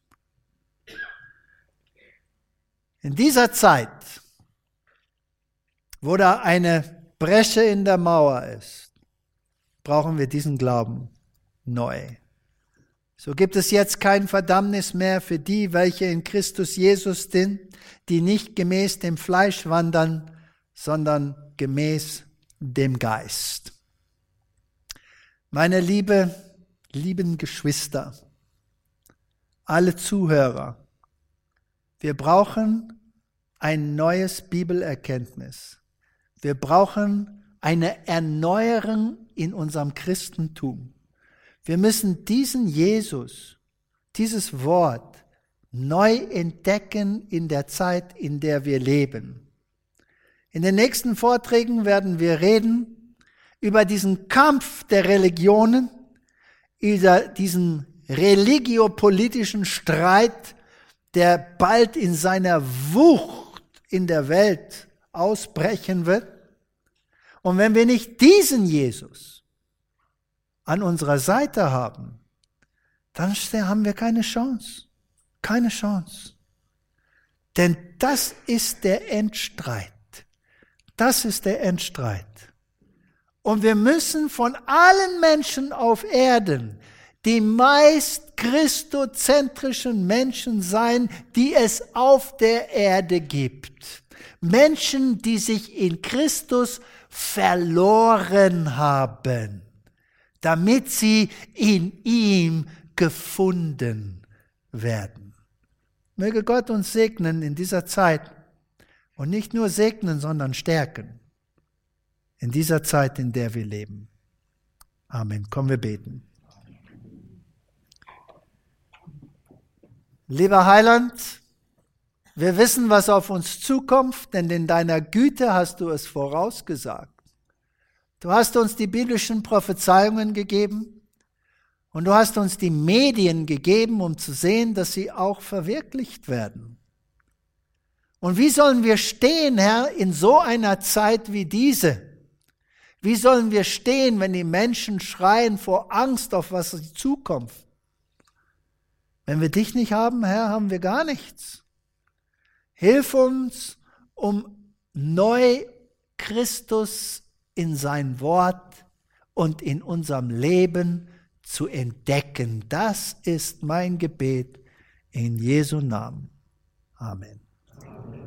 In dieser Zeit, wo da eine Bresche in der Mauer ist, brauchen wir diesen Glauben neu. So gibt es jetzt kein Verdammnis mehr für die, welche in Christus Jesus sind, die nicht gemäß dem Fleisch wandern, sondern gemäß dem Geist. Meine liebe, lieben Geschwister, alle Zuhörer, wir brauchen ein neues Bibelerkenntnis. Wir brauchen eine Erneuerung in unserem Christentum. Wir müssen diesen Jesus, dieses Wort neu entdecken in der Zeit, in der wir leben. In den nächsten Vorträgen werden wir reden über diesen Kampf der Religionen, über diesen religiopolitischen Streit, der bald in seiner Wucht in der Welt ausbrechen wird. Und wenn wir nicht diesen Jesus an unserer Seite haben, dann haben wir keine Chance. Keine Chance. Denn das ist der Endstreit. Das ist der Endstreit. Und wir müssen von allen Menschen auf Erden die meist christozentrischen Menschen sein, die es auf der Erde gibt. Menschen, die sich in Christus verloren haben, damit sie in ihm gefunden werden. Möge Gott uns segnen in dieser Zeit und nicht nur segnen, sondern stärken in dieser Zeit, in der wir leben. Amen. Kommen wir beten. Lieber Heiland, wir wissen, was auf uns zukommt, denn in deiner Güte hast du es vorausgesagt. Du hast uns die biblischen Prophezeiungen gegeben und du hast uns die Medien gegeben, um zu sehen, dass sie auch verwirklicht werden. Und wie sollen wir stehen, Herr, in so einer Zeit wie diese? Wie sollen wir stehen, wenn die Menschen schreien vor Angst auf was sie zukommt? Wenn wir dich nicht haben, Herr, haben wir gar nichts. Hilf uns, um neu Christus in sein Wort und in unserem Leben zu entdecken. Das ist mein Gebet in Jesu Namen. Amen.